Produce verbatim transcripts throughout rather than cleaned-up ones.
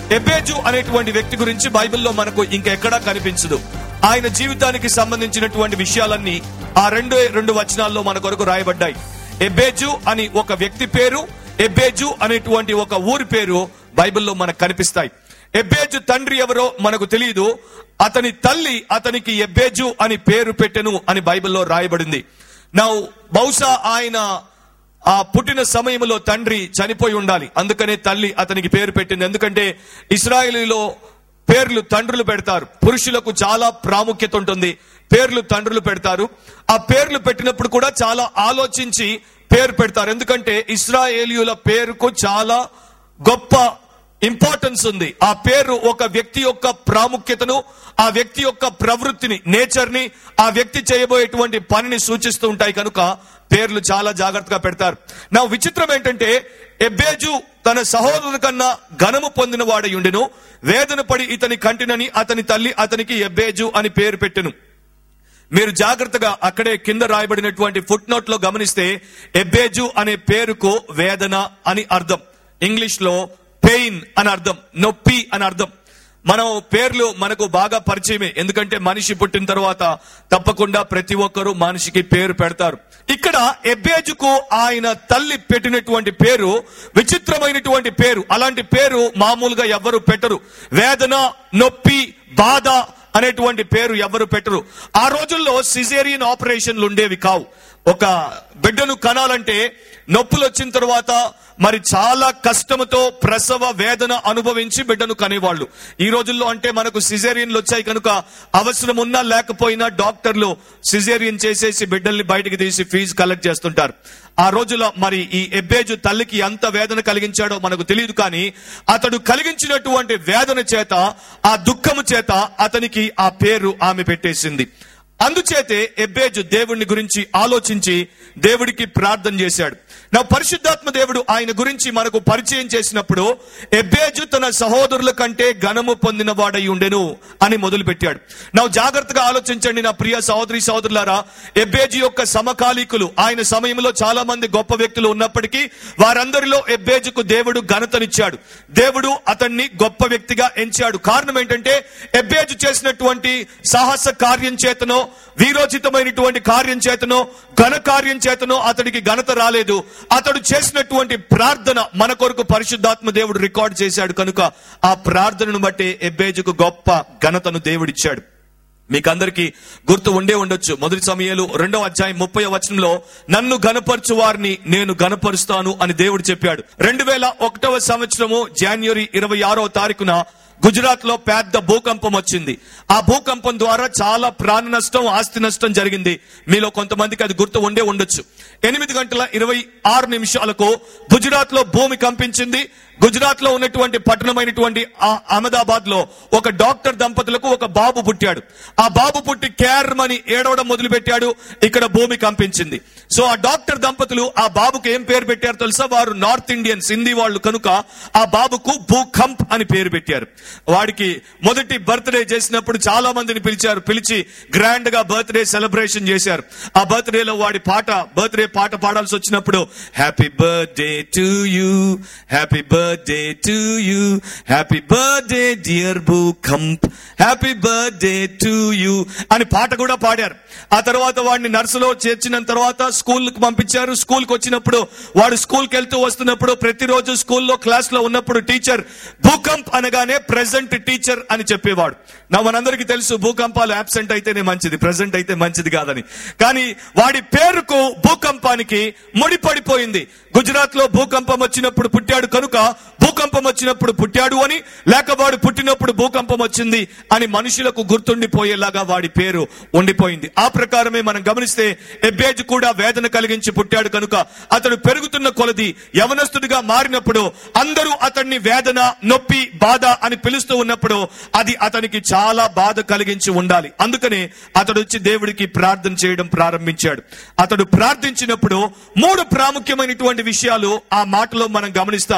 ఎబేజు అనేటువంటి వ్యక్తి గురించి బైబిల్లో మనకు ఇంకెక్కడా కనిపించదు. ఆయన జీవితానికి సంబంధించినటువంటి విషయాలన్నీ ఆ రెండు రెండు వచనాల్లో మన కొరకు రాయబడ్డాయి. ఎబేజు అని ఒక వ్యక్తి పేరు, ఎబేజు అనేటువంటి ఒక ఊరి పేరు బైబిల్లో మనకు కనిపిస్తాయి. ఎబేజు తండ్రి ఎవరో మనకు తెలియదు. అతని తల్లి అతనికి ఎబేజు అని పేరు పెట్టెను అని బైబిల్లో రాయబడింది. నా బహుశా ఆయన ఆ పుట్టిన సమయంలో తండ్రి చనిపోయి ఉండాలి, అందుకనే తల్లి అతనికి పేరు పెట్టింది. ఎందుకంటే ఇశ్రాయేలీలో పేర్లు తండ్రులు పెడతారు. పురుషులకు చాలా ప్రాముఖ్యత ఉంటుంది, పేర్లు తండ్రులు పెడతారు. ఆ పేర్లు పెట్టినప్పుడు కూడా చాలా ఆలోచించి పేరు పెడతారు. ఎందుకంటే ఇశ్రాయేలీయుల పేరుకు చాలా గొప్ప ఇంపార్టెన్స్ ఉంది. ఆ పేరు ఒక వ్యక్తి యొక్క ప్రాముఖ్యతను, ఆ వ్యక్తి యొక్క ప్రవృత్తిని, నేచర్ ని, ఆ వ్యక్తి చేయబోయేటువంటి పనిని సూచిస్తూ ఉంటాయి. కనుక పేర్లు చాలా జాగ్రత్తగా పెడతారు. నా విచిత్రం ఏంటంటే ఎబేజు తన సహోదరుని కన్నా ఘనము పొందిన వాడయుండెను, వేదన పడి ఇతని కంటినని అతని తల్లి అతనికి ఎబేజు అని పేరు పెట్టెను. మీరు జాగ్రత్తగా అక్కడే కింద రాయబడినటువంటి ఫుట్ నోట్ లో గమనిస్తే ఎబేజు అనే పేరుకు వేదన అని అర్థం, ఇంగ్లీష్ లో పెయిన్ అని అర్థం, నొప్పి అని అర్థం. మనం పేర్లు మనకు బాగా పరిచయమే, ఎందుకంటే మనిషి పుట్టిన తర్వాత తప్పకుండా ప్రతి ఒక్కరూ మనిషికి పేరు పెడతారు. ఇక్కడ ఎబేజుకు ఆయన తల్లి పెట్టినటువంటి పేరు విచిత్రమైనటువంటి పేరు. అలాంటి పేరు మామూలుగా ఎవరు పెట్టరు. వేదన, నొప్పి, బాధ అనేటువంటి పేరు ఎవరు పెట్టరు. ఆ రోజుల్లో సిజేరియన్ ఆపరేషన్లు ఉండేవి కావు. ఒక బిడ్డను కనాలంటే నొప్పులు వచ్చిన తర్వాత మరి చాలా కష్టంతో ప్రసవ వేదన అనుభవించి బిడ్డను కనేవాళ్ళు. ఈ రోజుల్లో అంటే మనకు సిజేరియన్లు వచ్చాయి కనుక అవసరం ఉన్నా లేకపోయినా డాక్టర్లు సిజేరియన్ చేసేసి బిడ్డల్ని బయటికి తీసి ఫీజు కలెక్ట్ చేస్తుంటారు. ఆ రోజుల్లో మరి ఈ ఎబేజు తల్లికి ఎంత వేదన కలిగించాడో మనకు తెలియదు. కానీ అతడు కలిగించినటువంటి వేదన చేత, ఆ దుఃఖము చేత అతనికి ఆ పేరు ఆమె పెట్టేసింది. అందుచేతే ఎబేజు దేవుడిని గురించి ఆలోచించి దేవుడికి ప్రార్థన చేశాడు. నా పరిశుద్ధాత్మ దేవుడు ఆయన గురించి మనకు పరిచయం చేసినప్పుడు ఎబేజు తన సహోదరుల కంటే ఘనము పొందిన వాడై ఉండెను అని మొదలు పెట్టాడు. నా జాగ్రత్తగా ఆలోచించండి నా ప్రియ సహోదరి సహోదరులారా. ఎబేజు యొక్క సమకాలీకులు, ఆయన సమయంలో చాలా మంది గొప్ప వ్యక్తులు ఉన్నప్పటికీ వారందరిలో ఎబేజుకు దేవుడు ఘనతనిచ్చాడు. దేవుడు అతన్ని గొప్ప వ్యక్తిగా ఎంచాడు. కారణం ఏంటంటే ఎబేజు చేసినటువంటి సాహస కార్యం చేతనో, వీరోచితమైనటువంటి కార్యం చేతనో, ఘన కార్యం చేతనో అతడికి ఘనత రాలేదు. అతడు చేసినటువంటి ప్రార్థన మన కొరకు పరిశుద్ధాత్మ దేవుడు రికార్డ్ చేశాడు. కనుక ఆ ప్రార్థనను బట్టి ఎబేజుకు గొప్ప ఘనతను దేవుడిచ్చాడు. మీకు అందరికీ గుర్తు ఉండే ఉండొచ్చు, మొదటి సమూయేలు రెండవ అధ్యాయం ముప్పై వచనంలో నన్ను గనపరచు వారిని నేను గనపరుస్తాను అని దేవుడు చెప్పాడు. రెండు వేల ఒకటవ సంవత్సరము జనవరి ఇరవై ఆరో తారీఖున గుజరాత్ లో పెద్ద భూకంపం వచ్చింది. ఆ భూకంపం ద్వారా చాలా ప్రాణ నష్టం, ఆస్తి నష్టం జరిగింది. మీలో కొంతమందికి అది గుర్తు ఉండే ఉండొచ్చు. ఎనిమిది గంటల ఇరవై ఆరు నిమిషాలకు గుజరాత్ లో భూమి కంపించింది. గుజరాత్ లో ఉన్నటువంటి పట్టణమైనటువంటి అహ్మదాబాద్ లో ఒక డాక్టర్ దంపతులకు ఒక బాబు పుట్టాడు. ఆ బాబు పుట్టి కేర్మని ఏడవడం మొదలు పెట్టాడు. ఇక్కడ భూమి కంపించింది. సో ఆ డాక్టర్ దంపతులు ఆ బాబుకు ఏం పేరు పెట్టారు తెలుసా? వారు నార్త్ ఇండియన్స్, హిందీ వాళ్ళు కనుక ఆ బాబుకు భూకంప్ అని పేరు పెట్టారు. వాడికి మొదటి బర్త్డే చేసినప్పుడు చాలా మందిని పిలిచారు. పిలిచి గ్రాండ్ గా బర్త్డే సెలబ్రేషన్ చేశారు. ఆ బర్త్డేలో వాడి పాట, బర్త్డే పాట పాడాల్సి వచ్చినప్పుడు happy birthday to you, happy birthday to you, happy birthday dear భూకంప్, హ్యాపీ బర్త్డే టు యూ అని పాట కూడా పాడారు. ఆ తర్వాత వాడిని నర్సులో చేర్చిన తర్వాత స్కూల్ కు పంపించారు. స్కూల్ కు వచ్చినప్పుడు వాడు స్కూల్ కి వెళ్తూ వస్తున్నప్పుడు ప్రతిరోజు స్కూల్లో క్లాస్ లో ఉన్నప్పుడు టీచర్ భూకంప్ అనగానే ప్రెసెంట్ టీచర్ అని చెప్పేవాడు. నా మనందరికీ తెలుసు భూకంపాలు అబ్సెంట్ అయితేనే మంచిది, ప్రెసెంట్ అయితే మంచిది కాదని. కానీ వాడి పేరుకు భూకంపానికి ముడిపడిపోయింది. గుజరాత్ లో భూకంపం వచ్చినప్పుడు పుట్టాడు కనుక భూకంపం వచ్చినప్పుడు పుట్టాడు అని, లేక వాడు పుట్టినప్పుడు భూకంపం వచ్చింది అని మనుషులకు గుర్తుండిపోయేలాగా వాడి పేరు ఉండిపోయింది. ఆ ప్రకారమే మనం గమనిస్తే ఎబేజు కూడా వేదన కలిగించి పుట్టాడు కనుక అతడు పెరుగుతున్న కొలది యవనస్తుడిగా మారినప్పుడు అందరూ అతన్ని వేదన, నొప్పి, బాధ అని పిలుస్తూ ఉన్నప్పుడు అది అతనికి చాలా బాధ కలిగించి ఉండాలి. అందుకనే అతడు వచ్చి దేవుడికి ప్రార్థన చేయడం ప్రారంభించాడు. అతడు ప్రార్థించినప్పుడు మూడు ప్రాముఖ్యమైనటువంటి విషయాలు ఆ మాటలో మనం గమనిస్తాం. ఒకటి,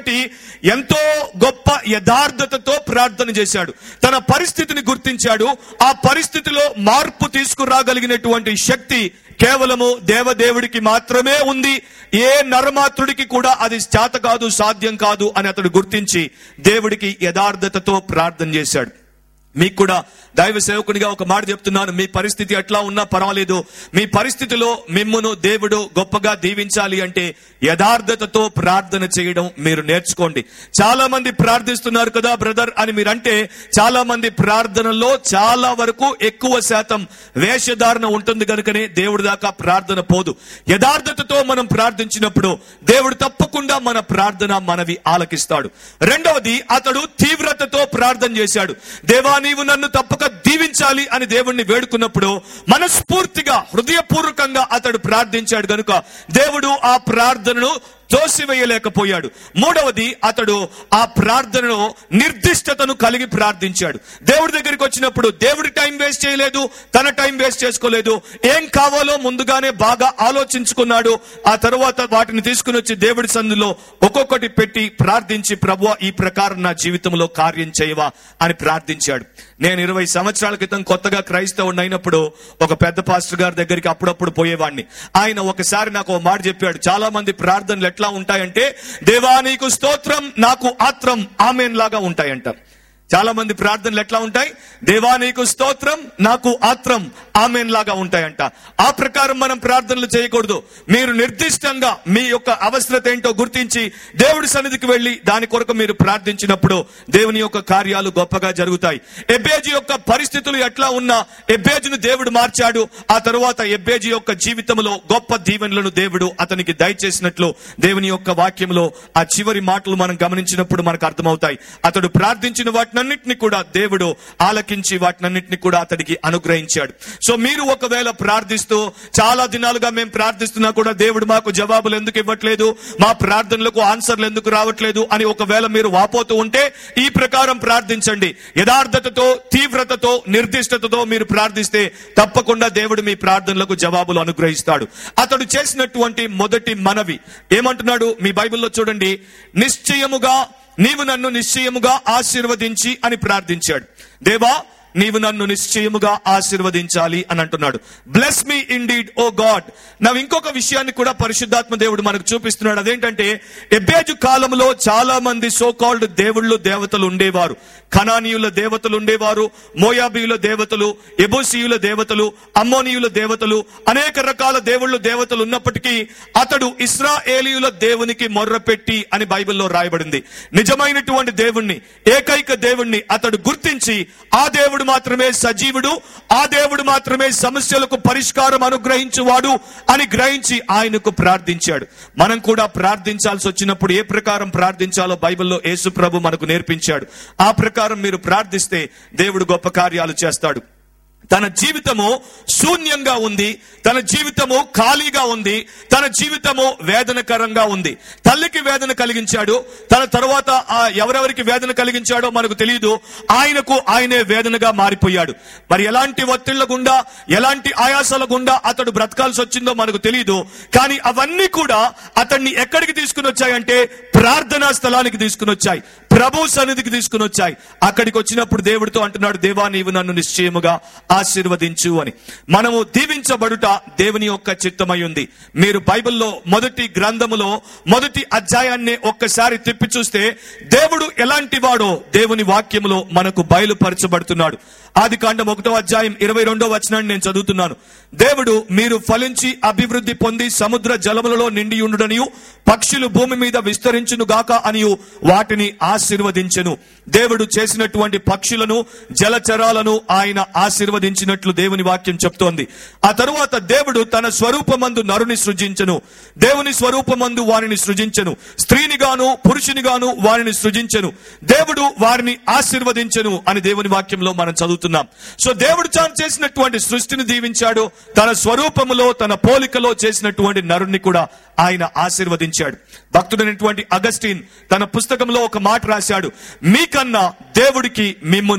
ఇంకొకటి, ఎంతో గొప్ప యథార్థతతో ప్రార్థన చేశాడు. తన పరిస్థితిని గుర్తించాడు. ఆ పరిస్థితిలో మార్పు తీసుకురాగలిగినటువంటి శక్తి కేవలము దేవదేవుడికి మాత్రమే ఉంది. ఏ నరమాత్రుడికి కూడా అది చేత కాదు, సాధ్యం కాదు అని అతడు గుర్తించి దేవుడికి యథార్థతతో ప్రార్థన చేశాడు. మీకు కూడా దైవ సేవకునిగా ఒక మాట చెప్తున్నాను, మీ పరిస్థితి ఎట్లా ఉన్నా పర్వాలేదు, మీ పరిస్థితిలో మిమ్మును దేవుడు గొప్పగా దీవించాలి అంటే యథార్థతతో ప్రార్థన చేయడం మీరు నేర్చుకోండి. చాలా మంది ప్రార్థిస్తున్నారు కదా బ్రదర్ అని మీరంటే, చాలా మంది ప్రార్థనలో చాలా వరకు ఎక్కువ శాతం వేషధారణ ఉంటుంది కనుకనే దేవుడి దాకా ప్రార్థన పోదు. యథార్థతతో మనం ప్రార్థించినప్పుడు దేవుడు తప్పకుండా మన ప్రార్థన మనవి ఆలకిస్తాడు. రెండవది, అతడు తీవ్రతతో ప్రార్థన చేశాడు. దేవా నీవు నన్ను తప్పక దీవించాలి అని దేవుణ్ణి వేడుకున్నప్పుడు మనస్ఫూర్తిగా హృదయపూర్వకంగా అతడు ప్రార్థించాడు కనుక దేవుడు ఆ ప్రార్థనను తోసివేయలేకపోయాడు. మూడవది, అతడు ఆ ప్రార్థనలో నిర్దిష్టతను కలిగి ప్రార్థించాడు. దేవుడి దగ్గరికి వచ్చినప్పుడు దేవుడి టైం వేస్ట్ చేయలేదు, తన టైం వేస్ట్ చేసుకోలేదు. ఏం కావాలో ముందుగానే బాగా ఆలోచించుకున్నాడు. ఆ తరువాత వాటిని తీసుకుని వచ్చి దేవుడి సన్నిధిలో ఒక్కొక్కటి పెట్టి ప్రార్థించి, ప్రభువా ఈ ప్రకారం నా జీవితంలో కార్యం చేయవా అని ప్రార్థించాడు. నేను ఇరవై సంవత్సరాల క్రితం కొత్తగా క్రైస్తవుడు అయినప్పుడు ఒక పెద్ద పాస్టర్ గారి దగ్గరికి అప్పుడప్పుడు పోయేవాడిని. ఆయన ఒకసారి నాకు ఒక మాట చెప్పాడు. చాలా మంది ప్రార్థనలు ఎట్లా ఉంటాయంటే, దేవా నీకు స్తోత్రం నాకు ఆత్రం ఆమేన్ లాగా ఉంటాయంట. చాలా మంది ప్రార్థనలు ఎట్లా ఉంటాయి? దేవా నీకు స్తోత్రం నాకు ఆత్రం ఆమేన్ లాగా ఉంటాయంట. ఆ ప్రకారం మనం ప్రార్థనలు చేయకూడదు. మీరు నిర్దిష్టంగా మీ యొక్క అవసరత ఏంటో గుర్తించి దేవుడి సన్నిధికి వెళ్లి దాని కొరకు మీరు ప్రార్థించినప్పుడు దేవుని యొక్క కార్యాలు గొప్పగా జరుగుతాయి. ఎబ్బేజు యొక్క పరిస్థితులు ఎట్లా ఉన్నా ఎబ్బేజును దేవుడు మార్చాడు. ఆ తరువాత ఎబ్బేజు యొక్క జీవితంలో గొప్ప దీవెనలను దేవుడు అతనికి దయచేసినట్లు దేవుని యొక్క వాక్యంలో ఆ చివరి మాటలు మనం గమనించినప్పుడు మనకు అర్థమవుతాయి. అతడు ప్రార్థించిన వాటినన్నింటినీ కూడా దేవుడు ఆలకించి వాటినన్నింటినీ కూడా అతడికి అనుగ్రహించాడు. సో మీరు ఒకవేళ ప్రార్థిస్తూ చాలా దినాలుగా మేము ప్రార్థిస్తున్నా కూడా దేవుడు మాకు జవాబులు ఎందుకు ఇవ్వట్లేదు, మా ప్రార్థనలకు ఆన్సర్లు ఎందుకు రావట్లేదు అని ఒకవేళ మీరు వాపోతూ ఉంటే ఈ ప్రకారం ప్రార్థించండి. యథార్థతతో, తీవ్రతతో, నిర్దిష్టతతో మీరు ప్రార్థిస్తే తప్పకుండా దేవుడు మీ ప్రార్థనలకు జవాబులు అనుగ్రహిస్తాడు. అతడు చేసినటువంటి మొదటి మనవి ఏమంటున్నాడు? మీ బైబిల్లో చూడండి, నిశ్చయముగా నీవు నన్ను నిశ్చయముగా ఆశీర్వదించి అని ప్రార్థించాడు. దేవా నీవు నన్ను నిశ్చయముగా ఆశీర్వదించాలి అని అంటున్నాడు. Bless me indeed O God. నవ్వు ఇంకొక విషయాన్ని కూడా పరిశుద్ధాత్మ దేవుడు మనకు చూపిస్తున్నాడు. అదేంటంటే, ఎబ్బేజు కాలంలో చాలా మంది సో కాల్డ్ దేవుళ్ళు దేవతలు ఉండేవారు. కనానీయుల దేవతలు ఉండేవారు, మోయాబీయుల దేవతలు, ఎబూసీయుల దేవతలు, అమ్మోనీయుల దేవతలు, అనేక రకాల దేవుళ్ళు దేవతలు ఉన్నప్పటికీ అతడు ఇశ్రాయేలీయుల దేవునికి మొర్రపెట్టి అని బైబిల్లో రాయబడింది. నిజమైనటువంటి దేవుణ్ణి, ఏకైక దేవుణ్ణి అతడు గుర్తించి ఆ దేవుడు మాత్రమే సజీవుడు, ఆ దేవుడు మాత్రమే సమస్యలకు పరిష్కారం అనుగ్రహించువాడు అని గ్రహించి ఆయనకు ప్రార్థించాడు. మనం కూడా ప్రార్థించాల్సి వచ్చినప్పుడు ఏ ప్రకారం ప్రార్థించాలో బైబిల్లో యేసు ప్రభు మనకు నేర్పించాడు. ఆ ప్రకారం మీరు ప్రార్థిస్తే దేవుడు గొప్ప కార్యాలు చేస్తాడు. తన జీవితము శూన్యంగా ఉంది, తన జీవితము ఖాళీగా ఉంది, తన జీవితము వేదనకరంగా ఉంది. తల్లికి వేదన కలిగించాడు, తన తరువాత ఎవరెవరికి వేదన కలిగించాడో మనకు తెలియదు. ఆయనకు ఆయనే వేదనగా మారిపోయాడు. మరి ఎలాంటి ఒత్తిళ్ల గుండా, ఎలాంటి ఆయాసాల గుండా అతడు బ్రతకాల్సి వచ్చిందో మనకు తెలియదు. కానీ అవన్నీ కూడా అతన్ని ఎక్కడికి తీసుకుని వచ్చాయంటే ప్రార్థనా స్థలానికి తీసుకుని వచ్చాయి, ప్రభు సన్నిధికి తీసుకుని వచ్చాయి. అక్కడికి వచ్చినప్పుడు దేవుడితో అంటున్నాడు, దేవా నీవు నన్ను నిశ్చయముగా ఆశీర్వదించు అని. మనము దీవించబడుట దేవుని యొక్క చిత్తమై ఉంది. మీరు బైబిల్లో మొదటి గ్రంథములో మొదటి అధ్యాయాన్ని ఒక్కసారి తిప్పి చూస్తే దేవుడు ఎలాంటి వాడో దేవుని వాక్యములో మనకు బయలుపరచబడుతున్నాడు. ఆది కాండం ఒకటో అధ్యాయం ఇరవై రెండో వచనాన్ని నేను చదువుతున్నాను. దేవుడు మీరు ఫలించి అభివృద్ధి పొంది సముద్ర జలములలో నిండి ఉండుడనియు పక్షులు భూమి మీద విస్తరించును గాక అనియు వాటిని ఆశీర్వదించెను. దేవుడు చేసినటువంటి పక్షులను, జలచరాలను ఆయన ఆశీర్వదించినట్లు దేవుని వాక్యం చెప్తోంది. ఆ తరువాత దేవుడు తన స్వరూపమందు నరుని సృజించెను, దేవుని స్వరూపమందు వారిని సృజించెను, స్త్రీనిగాను పురుషునిగాను వారిని సృజించెను, దేవుడు వారిని ఆశీర్వదించెను అని దేవుని వాక్యంలో మనం చదువుతున్నాం. సో దేవుడు తాను చేసినటువంటి సృష్టిని దీవించాడు, తన స్వరూపములో తన పోలికలో చేసినటువంటి నరుణ్ణి కూడా ఆయన ఆశీర్వదించాడు. భక్తుడైనటువంటి అగస్టిన్ తన పుస్తకంలో ఒక మాట రాశాడు, మీకన్నా దేవుడికి మిమ్మును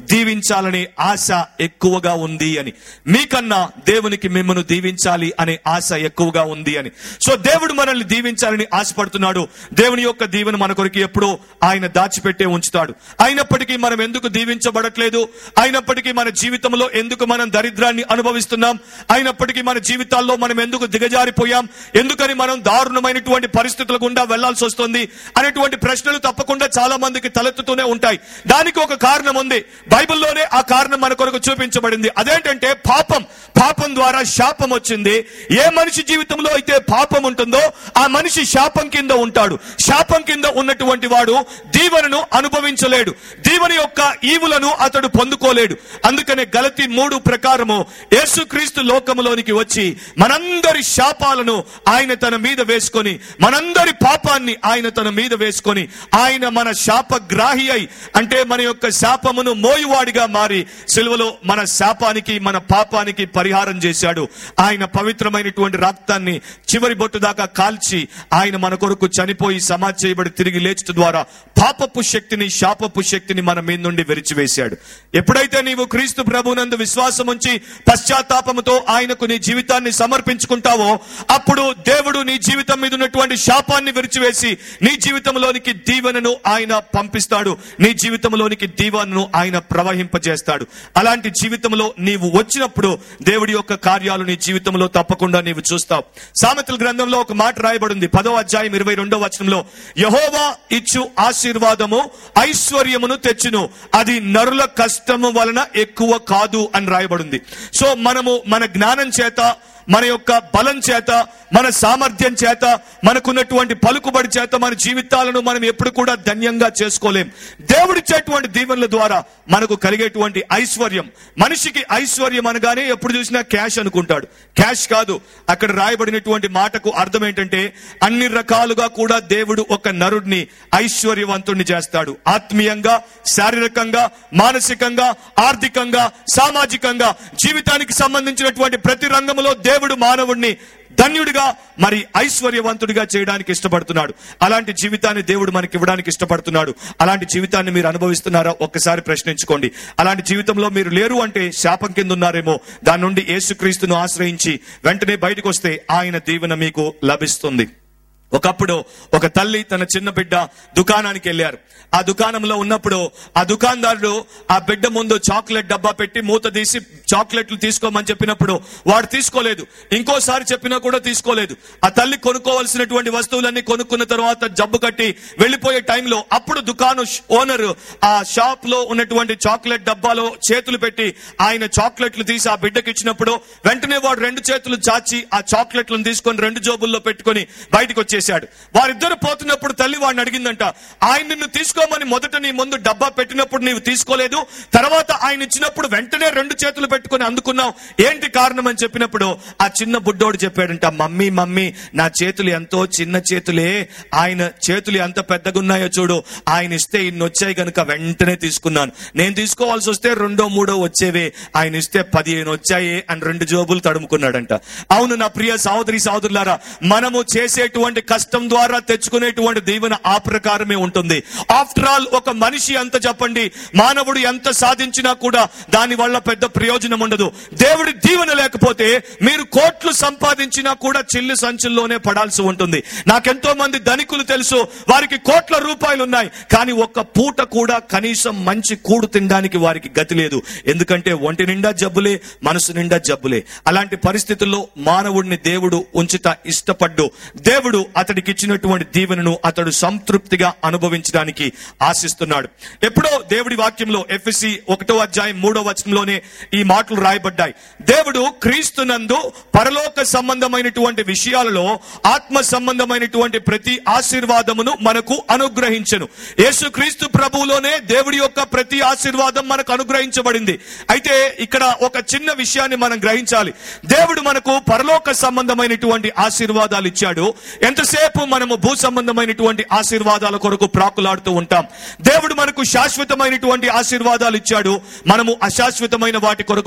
దీవించాలనే ఆశ ఎక్కువగా ఉంది అని. మీకన్నా దేవునికి మిమ్మల్ని దీవించాలి అనే ఆశ ఎక్కువగా ఉంది అని. సో దేవుడు మనల్ని దీవించాలని ఆశపడుతున్నాడు. దేవుని యొక్క దీవెన మన కొరకు ఎప్పుడో ఆయన దాచిపెట్టే ఉంచుతాడు. అయినప్పటికీ మనం ఎందుకు దీవించబడట్లేదు, అయినప్పటికీ మన జీవితంలో ఎందుకు మనం దరిద్రాన్ని అనుభవిస్తున్నాం, అయినప్పటికీ మన జీవితాల్లో మనం ఎందుకు దిగజారిపోయాం, ఎందుకని మనం దారుణమైనటువంటి పరిస్థితుల గుండా వెళ్లాల్సి వస్తుంది అనేటువంటి ప్రశ్నలు తప్పకుండా చాలా మందికి తలెత్తుతూనే ఉంటాయి. దానికి ఒక కారణం ఉంది. బైబిల్లోనే ఆ కారణం మన కొరకు చూపించబడింది. అదేంటంటే పాపం. పాపం ద్వారా శాపం వచ్చింది. ఏ మనిషి జీవితంలో అయితే పాపం ఉంటుందో ఆ మనిషి శాపం కింద ఉంటాడు. శాపం కింద ఉన్నటువంటి వాడు దీవెనను అనుభవించలేడు. దీవెన యొక్క ఈవులను అతడు పొందుకోలేడు. అందుకనే గలతీ మూడు ప్రకారము యేసుక్రీస్తు లోకములోనికి వచ్చి మనందరి శాపాలను ఆయన తన మీద వేసుకొని, మనందరి పాపాన్ని ఆయన తన మీద వేసుకొని, ఆయన మన శాపగ్రాహి అయి, అంటే మన యొక్క శాపమును మోయువాడిగా మారి సిలువలో మన శాపానికి మన పాపానికి పరిహారం చేశాడు. ఆయన పవిత్రమైనటువంటి రక్తాన్ని చివరి బొట్టు దాకా కాల్చి ఆయన మన కొరకు చనిపోయి సమాధి చేయబడి తిరిగి లేచట ద్వారా పాపపు శక్తిని, శాపపు శక్తిని మన మీద నుండి విరిచివేశాడు. ఎప్పుడైతే నీవు క్రీస్తు ప్రభునందు విశ్వాసం ఉంచి పశ్చాత్తాపముతో ఆయనకు నీ జీవితాన్ని సమర్పించుకుంటావో అప్పుడు దేవుడు నీ జీవితం మీద ఉన్నటువంటి శాపాన్ని విరిచివేసి నీ జీవితంలోనికి దీవెనను ఆయన పంపిస్తాడు. నీ జీవితంలోనికి దీవెనను ఆయన ప్రవహింపజేస్తాడు. అలాంటి జీవితంలో నీవు వచ్చినప్పుడు దేవుడి యొక్క కార్యాలు నీ జీవితంలో తప్పకుండా నీవు చూస్తావు. సామెతల గ్రంథంలో ఒక మాట రాయబడింది. పదో అధ్యాయం ఇరవై రెండో వచనంలో, యెహోవా ఇచ్చు ఆశీర్వాదము ఐశ్వర్యమును తెచ్చును, అది నరుల కష్టము వలన ఎక్కువ కాదు అని రాయబడింది. సో మనము మన జ్ఞానం చేత, మన యొక్క బలం చేత, మన సామర్థ్యం చేత, మనకున్నటువంటి పలుకుబడి చేత మన జీవితాలను మనం ఎప్పుడు కూడా ధన్యంగా చేసుకోలేం. దేవుడిచ్చేటువంటి దీవెనల ద్వారా మనకు కలిగేటువంటి ఐశ్వర్యం. మనిషికి ఐశ్వర్యం అనగానే ఎప్పుడు చూసినా క్యాష్ అనుకుంటాడు. క్యాష్ కాదు. అక్కడ రాయబడినటువంటి మాటకు అర్థం ఏంటంటే అన్ని రకాలుగా కూడా దేవుడు ఒక నరుడిని ఐశ్వర్యవంతుడిని చేస్తాడు. ఆత్మీయంగా, శారీరకంగా, మానసికంగా, ఆర్థికంగా, సామాజికంగా, జీవితానికి సంబంధించినటువంటి ప్రతి రంగంలో దేవుడు మానవుడిని ధన్యుడిగా మరి ఐశ్వర్యవంతుడిగా చేయడానికి ఇష్టపడుతున్నాడు. అలాంటి జీవితాన్ని దేవుడు మనకి ఇవ్వడానికి ఇష్టపడుతున్నాడు. అలాంటి జీవితాన్ని మీరు అనుభవిస్తున్నారా ఒక్కసారి ప్రశ్నించుకోండి. అలాంటి జీవితంలో మీరు లేరు అంటే శాపం కింద ఉన్నారేమో. దాని నుండి యేసుక్రీస్తును ఆశ్రయించి వెంటనే బయటకు వస్తే ఆయన దీవెన మీకు లభిస్తుంది. ఒకప్పుడు ఒక తల్లి తన చిన్న బిడ్డ దుకాణానికి వెళ్ళారు. ఆ దుకాణంలో ఉన్నప్పుడు ఆ దుకాణదారుడు ఆ బిడ్డ ముందు చాక్లెట్ డబ్బా పెట్టి మూత తీసి చాక్లెట్లు తీసుకోమని చెప్పినప్పుడు వాడు తీసుకోలేదు. ఇంకోసారి చెప్పినా కూడా తీసుకోలేదు. ఆ తల్లి కొనుక్కోవాల్సినటువంటి వస్తువులన్నీ కొనుక్కున్న తర్వాత జబ్బు కట్టి వెళ్లిపోయే టైంలో అప్పుడు దుకాణం ఓనర్ ఆ షాప్ లో ఉన్నటువంటి చాక్లెట్ డబ్బాలో చేతులు పెట్టి ఆయన చాక్లెట్లు తీసి ఆ బిడ్డకి ఇచ్చినప్పుడు వెంటనే వాడు రెండు చేతులు చాచి ఆ చాక్లెట్లను తీసుకొని రెండు జోబుల్లో పెట్టుకుని బయటకు వచ్చేసాడు. వారిద్దరు పోతున్నప్పుడు తల్లి వాడిని అడిగిందంట, ఆయన నిన్ను తీసుకోమని మొదట నీ ముందు డబ్బా పెట్టినప్పుడు నీవు తీసుకోలేదు, తర్వాత ఆయన ఇచ్చినప్పుడు వెంటనే రెండు చేతులు పెట్టుకుని అందుకున్నావు, ఏంటి కారణం అని చెప్పినప్పుడు ఆ చిన్న బుడ్డోడు చెప్పాడంట, మమ్మీ మమ్మీ నా చేతులు ఎంతో చిన్న చేతులే, ఆయన చేతులు ఎంత పెద్దగా ఉన్నాయో చూడు, ఆయన ఇస్తే ఇన్ని వచ్చాయి కనుక వెంటనే తీసుకున్నాను, నేను తీసుకోవాల్సి వస్తే రెండో మూడో వచ్చేవే, ఆయన ఇస్తే పదిహేను వచ్చాయే అని రెండు జోబులు తడుముకున్నాడంట. అవును నా ప్రియ సహోదరి సహోదరులారా, మనము చేసేటువంటి కష్టం ద్వారా తెచ్చుకునేటువంటి దీవెన ఆ ప్రకారమే ఉంటుంది. ఆఫ్టర్ ఆల్ ఒక మనిషి ఎంత చెప్పండి, మానవుడు ఎంత సాధించినా కూడా దాని వల్ల పెద్ద ప్రయోజనం ఉండదు. దేవుడి దీవెన లేకపోతే మీరు కోట్లు సంపాదించినా కూడా చిల్లి సంచుల్లోనే పడాల్సి ఉంటుంది. నాకెంతో మంది ధనికులు తెలుసు, వారికి కోట్ల రూపాయలు ఉన్నాయి, కానీ ఒక్క పూట కూడా కనీసం మంచి కూడు తినడానికి వారికి గతి లేదు. ఎందుకంటే ఒంటి నిండా జబ్బులే, మనసు నిండా జబ్బులే. అలాంటి పరిస్థితుల్లో మానవుడిని దేవుడు ఉంచుట ఇష్టపడ్డు. దేవుడు అతడికి ఇచ్చినటువంటి దీవెనను అతడు సంతృప్తిగా అనుభవించడానికి ఆశిస్తున్నాడు. ఎప్పుడో దేవుడి వాక్యంలో ఎఫెసీ ఒకటో అధ్యాయం మూడో వచనంలోనే ఈ మాటలు రాయబడ్డాయి. దేవుడు క్రీస్తునందు పరలోక సంబంధమైనటువంటి విషయాలలో ఆత్మ సంబంధమైనటువంటి ప్రతి ఆశీర్వాదమును మనకు అనుగ్రహించెను. యేసు క్రీస్తు ప్రభువులోనే దేవుడి యొక్క ప్రతి ఆశీర్వాదం మనకు అనుగ్రహించబడింది. అయితే ఇక్కడ ఒక చిన్న విషయాన్ని మనం గ్రహించాలి. దేవుడు మనకు పరలోక సంబంధమైనటువంటి ఆశీర్వాదాలు ఇచ్చాడు. ఎంతసేపు మనము భూ సంబంధమైనటువంటి ఆశీర్వాదాల కొరకు ప్రాకులాడుతూ ఉంటాం. దేవుడు మనకు శాశ్వతమైనటువంటి ఆశీర్వాదాలు ఇచ్చాడు, మనము అశాశ్వతమైన వాటి కొరకు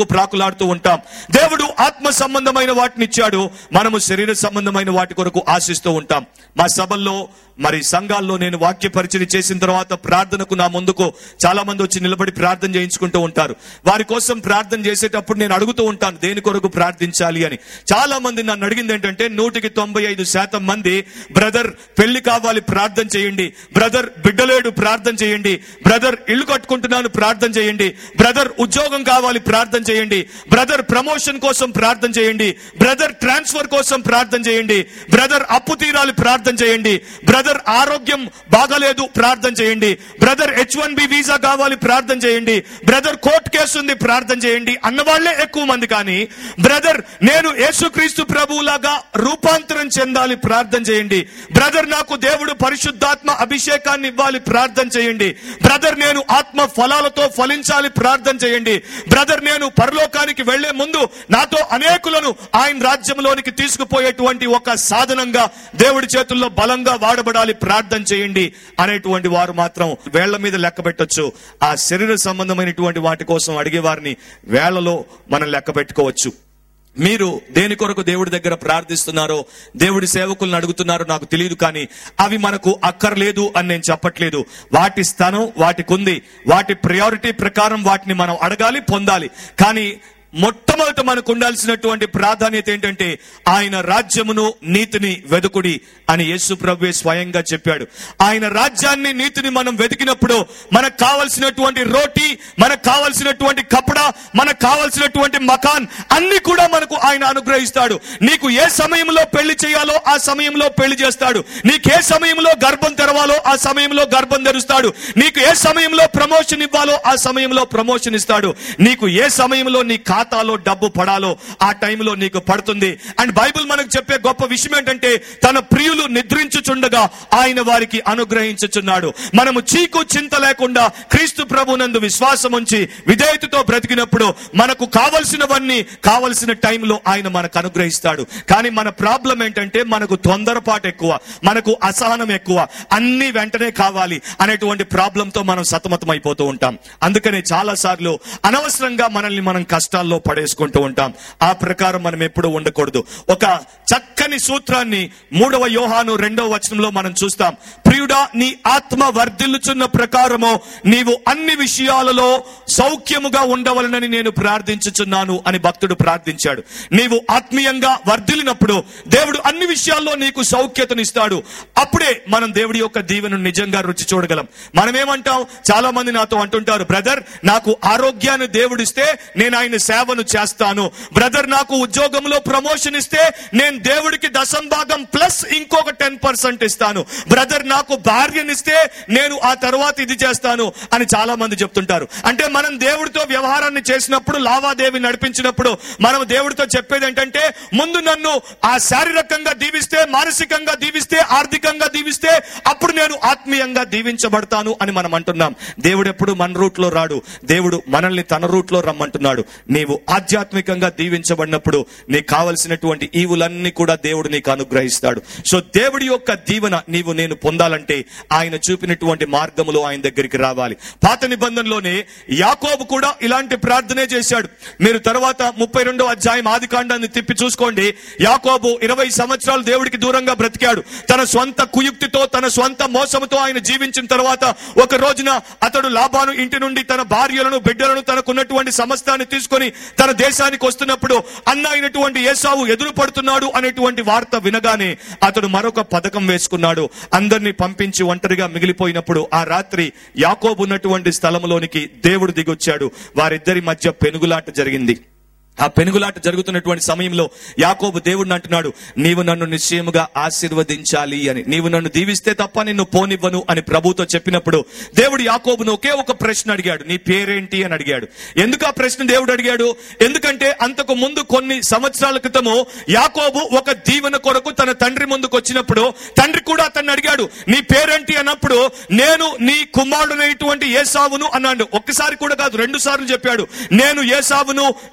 కొరకు ప్రాకులాడుతూ ఉంటాం. దేవుడు ఆత్మ సంబంధమైన వాటిని ఇచ్చాడు, మనము శరీర సంబంధమైన వాటి కొరకు ఆశిస్తూ ఉంటాం. మా సభల్లో మరి సంఘాల్లో నేను వాక్య పరిచయం చేసిన తర్వాత ప్రార్థనకు నా ముందుకు చాలా మంది వచ్చి నిలబడి ప్రార్థన చేయించుకుంటూ ఉంటారు. వారి కోసం ప్రార్థన చేసేటప్పుడు నేను అడుగుతూ ఉంటాను, దేని కొరకు ప్రార్థించాలి అని. చాలా మంది నన్ను అడిగింది ఏంటంటే, నూటికి తొంభై ఐదు శాతం మంది, బ్రదర్ పెళ్లి కావాలి ప్రార్థన చేయండి, బ్రదర్ బిడ్డలేడు ప్రార్థన చేయండి, బ్రదర్ ఇల్లు కట్టుకుంటున్నాను ప్రార్థన చేయండి, బ్రదర్ ఉద్యోగం కావాలి ప్రార్థన చేయండి, బ్రదర్ ప్రమోషన్ కోసం ప్రార్థన చేయండి, బ్రదర్ ట్రాన్స్ఫర్ కోసం ప్రార్థన చేయండి, బ్రదర్ అప్పు తీరాలి ప్రార్థన చేయండి, బ్రదర్ ఆరోగ్యం బాగలేదు ప్రార్థన చేయండి, brother H one B visa కావాలి ప్రార్థన చేయండి, బ్రదర్ కోర్టు కేసు ఉంది ప్రార్థన చేయండి అన్నవాళ్లే ఎక్కువ మంది. కానీ బ్రదర్ నేను యేసుక్రీస్తు ప్రభువులాగా రూపాంతరం చెందాలి ప్రార్థన చేయండి, బ్రదర్ నాకు దేవుడు పరిశుద్ధాత్మ అభిషేకాన్ని ఇవ్వాలి ప్రార్థన చేయండి, బ్రదర్ నేను ఆత్మ ఫలాలతో ఫలించాలి ప్రార్థన చేయండి, బ్రదర్ నేను పరలోకానికి వెళ్లే ముందు నాతో అనేకులను ఆయన రాజ్యంలోనికి తీసుకుపోయేటువంటి ఒక సాధనంగా దేవుడి చేతుల్లో బలంగా వాడబడాలి ప్రార్థన చేయండి అనేటువంటి వారు మాత్రం వేళ్ల మీద లెక్క పెట్టొచ్చు. ఆ శరీర సంబంధమైనటువంటి వాటి కోసం అడిగే వారిని వేళ్లలో మనం లెక్క పెట్టుకోవచ్చు. మీరు దేని కొరకు దేవుడి దగ్గర ప్రార్థిస్తున్నారో, దేవుడి సేవకులను అడుగుతున్నారో నాకు తెలియదు, కానీ అవి మనకు అక్కర్లేదు అని నేను చెప్పట్లేదు. వాటి స్థానం వాటికి ఉంది, వాటి ప్రయారిటీ ప్రకారం వాటిని మనం అడగాలి, పొందాలి. కానీ మొట్టమొదట మనకు ఉండాల్సినటువంటి ప్రాధాన్యత ఏంటంటే, ఆయన రాజ్యమును నీతిని వెదుకుడి అని యేసు ప్రభువే స్వయంగా చెప్పాడు. ఆయన రాజ్యాన్ని నీతిని మనం వెతికినప్పుడు మనకు కావలసినటువంటి రోటీ, మనకు కావలసినటువంటి కపడా, మనకు కావలసినటువంటి మకాన్ అన్ని కూడా మనకు ఆయన అనుగ్రహిస్తాడు. నీకు ఏ సమయంలో పెళ్లి చేయాలో ఆ సమయంలో పెళ్లి చేస్తాడు, నీకు ఏ సమయంలో గర్భం తెరవాలో ఆ సమయంలో గర్భం తెరుస్తాడు, నీకు ఏ సమయంలో ప్రమోషన్ ఇవ్వాలో ఆ సమయంలో ప్రమోషన్ ఇస్తాడు, నీకు ఏ సమయంలో నీ ఖాతాలో డబ్బు పడాలో ఆ టైంలో నీకు పడుతుంది. అండ్ బైబిల్ మనకు చెప్పే గొప్ప విషయం ఏంటంటే, తన ప్రియులు నిద్రించుచుండగా ఆయన వారికి అనుగ్రహించుచున్నాడు. మనము చీకు చింత లేకుండా క్రీస్తు ప్రభునందు విశ్వాసం ఉంచి విధేయతతో బ్రతికినప్పుడు మనకు కావలసినవన్నీ కావలసిన టైంలో ఆయన మనకు అనుగ్రహిస్తాడు. కానీ మన ప్రాబ్లం ఏంటంటే, మనకు తొందరపాటు ఎక్కువ, మనకు అసహనం ఎక్కువ, అన్ని వెంటనే కావాలి అనేటువంటి ప్రాబ్లంతో మనం సతమతం అయిపోతూ ఉంటాం. అందుకనే చాలా సార్లు అనవసరంగా మనల్ని మనం కష్టాల్లో పడేసుకుంటూ ఉంటాం. ఆ ప్రకారం మనం ఎప్పుడు ఉండకూడదు. ఒక చక్కని సూత్రాన్ని మూడవ యోహాను రెండవ వచనంలో మనం చూస్తాం. ప్రియుడా, నీ ఆత్మ వర్ధిల్లుచున్న ప్రకారము నీవు అన్ని విషయాలలో సౌఖ్యముగా ఉండవలనని నేను ప్రార్థించుచున్నాను అని భక్తుడు ప్రార్థించాడు. నీవు ఆత్మీయంగా వర్ధిల్లినప్పుడు దేవుడు అన్ని విషయాల్లో నీకు సౌఖ్యతనిస్తాడు. అప్పుడే మనం దేవుడి యొక్క దీవెను నిజంగా రుచి చూడగలం. మనమేమంటాం, చాలా మంది నాతో అంటుంటారు, బ్రదర్ నాకు ఆరోగ్యాన్ని దేవుడిస్తే నేను ఆయన సేవను చేస్తాను, బ్రదర్ నాకు ఉద్యోగంలో ప్రమోషన్ ఇస్తే నేను దేవుడికి దశం భాగం ప్లస్ ఇంకొక టెన్ పర్సెంట్ ఇస్తాను, బ్రదర్ నాకు భార్యనిస్తే నేను ఆ తర్వాత ఇది చేస్తాను అని చాలా మంది చెప్తుంటారు. అంటే మనం దేవుడితో వ్యవహారాన్ని చేసినప్పుడు, లావాదేవీ నడిపించినప్పుడు మనం దేవుడితో చెప్పేది ఏంటంటే, ముందు నన్ను ఆ శారీరకంగా దీవిస్తే, మానసికంగా దీవిస్తే, ఆర్థికంగా దీవిస్తే అప్పుడు నేను ఆత్మీయంగా దీవించబడతాను అని మనం అంటున్నాం. దేవుడు ఎప్పుడు మన రూట్ లో రాడు, దేవుడు మనల్ని తన రూట్ లో రమ్మంటున్నాడు. నీవు ఆధ్యాత్మికంగా దీవించబడినప్పుడు నీకు కావలసినటువంటి ఈవులన్నీ కూడా దేవుడు నీకు అనుగ్రహిస్తాడు. సో దేవుడి యొక్క దీవెన నీవు నేను పొందాలంటే ఆయన చూపినటువంటి మార్గములో ఆయన దగ్గరికి రావాలి. పాత నిబంధనలోనే యాకోబు కూడా ఇలాంటి ప్రార్థనే చేశాడు. మీరు తర్వాత ముప్పై రెండో అధ్యాయం ఆది కాండాన్ని తిప్పి చూసుకోండి. యాకోబు ఇరవై సంవత్సరాలు దేవుడికి దూరంగా బ్రతికాడు. తన స్వంత కుయుక్తితో, తన స్వంత మోసముతో ఆయన జీవించిన తర్వాత ఒక రోజున అతడు లాబాను ఇంటి నుండి తన భార్యలను, బిడ్డలను, తనకున్నటువంటి సమస్తాన్ని తీసుకొని తన దేశానికి వస్తున్నప్పుడు అన్న అయినటువంటి ఏసావు ఎదురు పడుతున్నాడు అనేటువంటి వార్త వినగానే అతడు మరొక పథకం వేసుకున్నాడు. అందరినీ పంపించి ఒంటరిగా మిగిలిపోయినప్పుడు ఆ రాత్రి యాకోబు ఉన్నటువంటి స్థలంలోనికి దేవుడు దిగొచ్చాడు. వారిద్దరి మధ్య పెనుగులాట జరిగింది. ఆ పెనుగులాట జరుగుతున్నటువంటి సమయంలో యాకోబు దేవుడిని అంటున్నాడు, నీవు నన్ను నిశ్చయముగా ఆశీర్వదించాలి అని, నీవు నన్ను దీవిస్తే తప్ప నిన్ను పోనివ్వను అని ప్రభుతో చెప్పినప్పుడు దేవుడు యాకోబును ఒకే ఒక ప్రశ్న అడిగాడు, నీ పేరేంటి అని అడిగాడు. ఎందుకు ఆ ప్రశ్న దేవుడు అడిగాడు? ఎందుకంటే అంతకు ముందు కొన్ని సంవత్సరాల క్రితము యాకోబు ఒక దీవెన కొరకు తన తండ్రి ముందుకు వచ్చినప్పుడు తండ్రి కూడా అతన్ని అడిగాడు, నీ పేరేంటి అన్నప్పుడు నేను నీ కుమారుడైనటువంటి ఏసావును అన్నాడు. ఒక్కసారి కూడా కాదు, రెండు సార్లు చెప్పాడు, నేను ఏసావును, నేను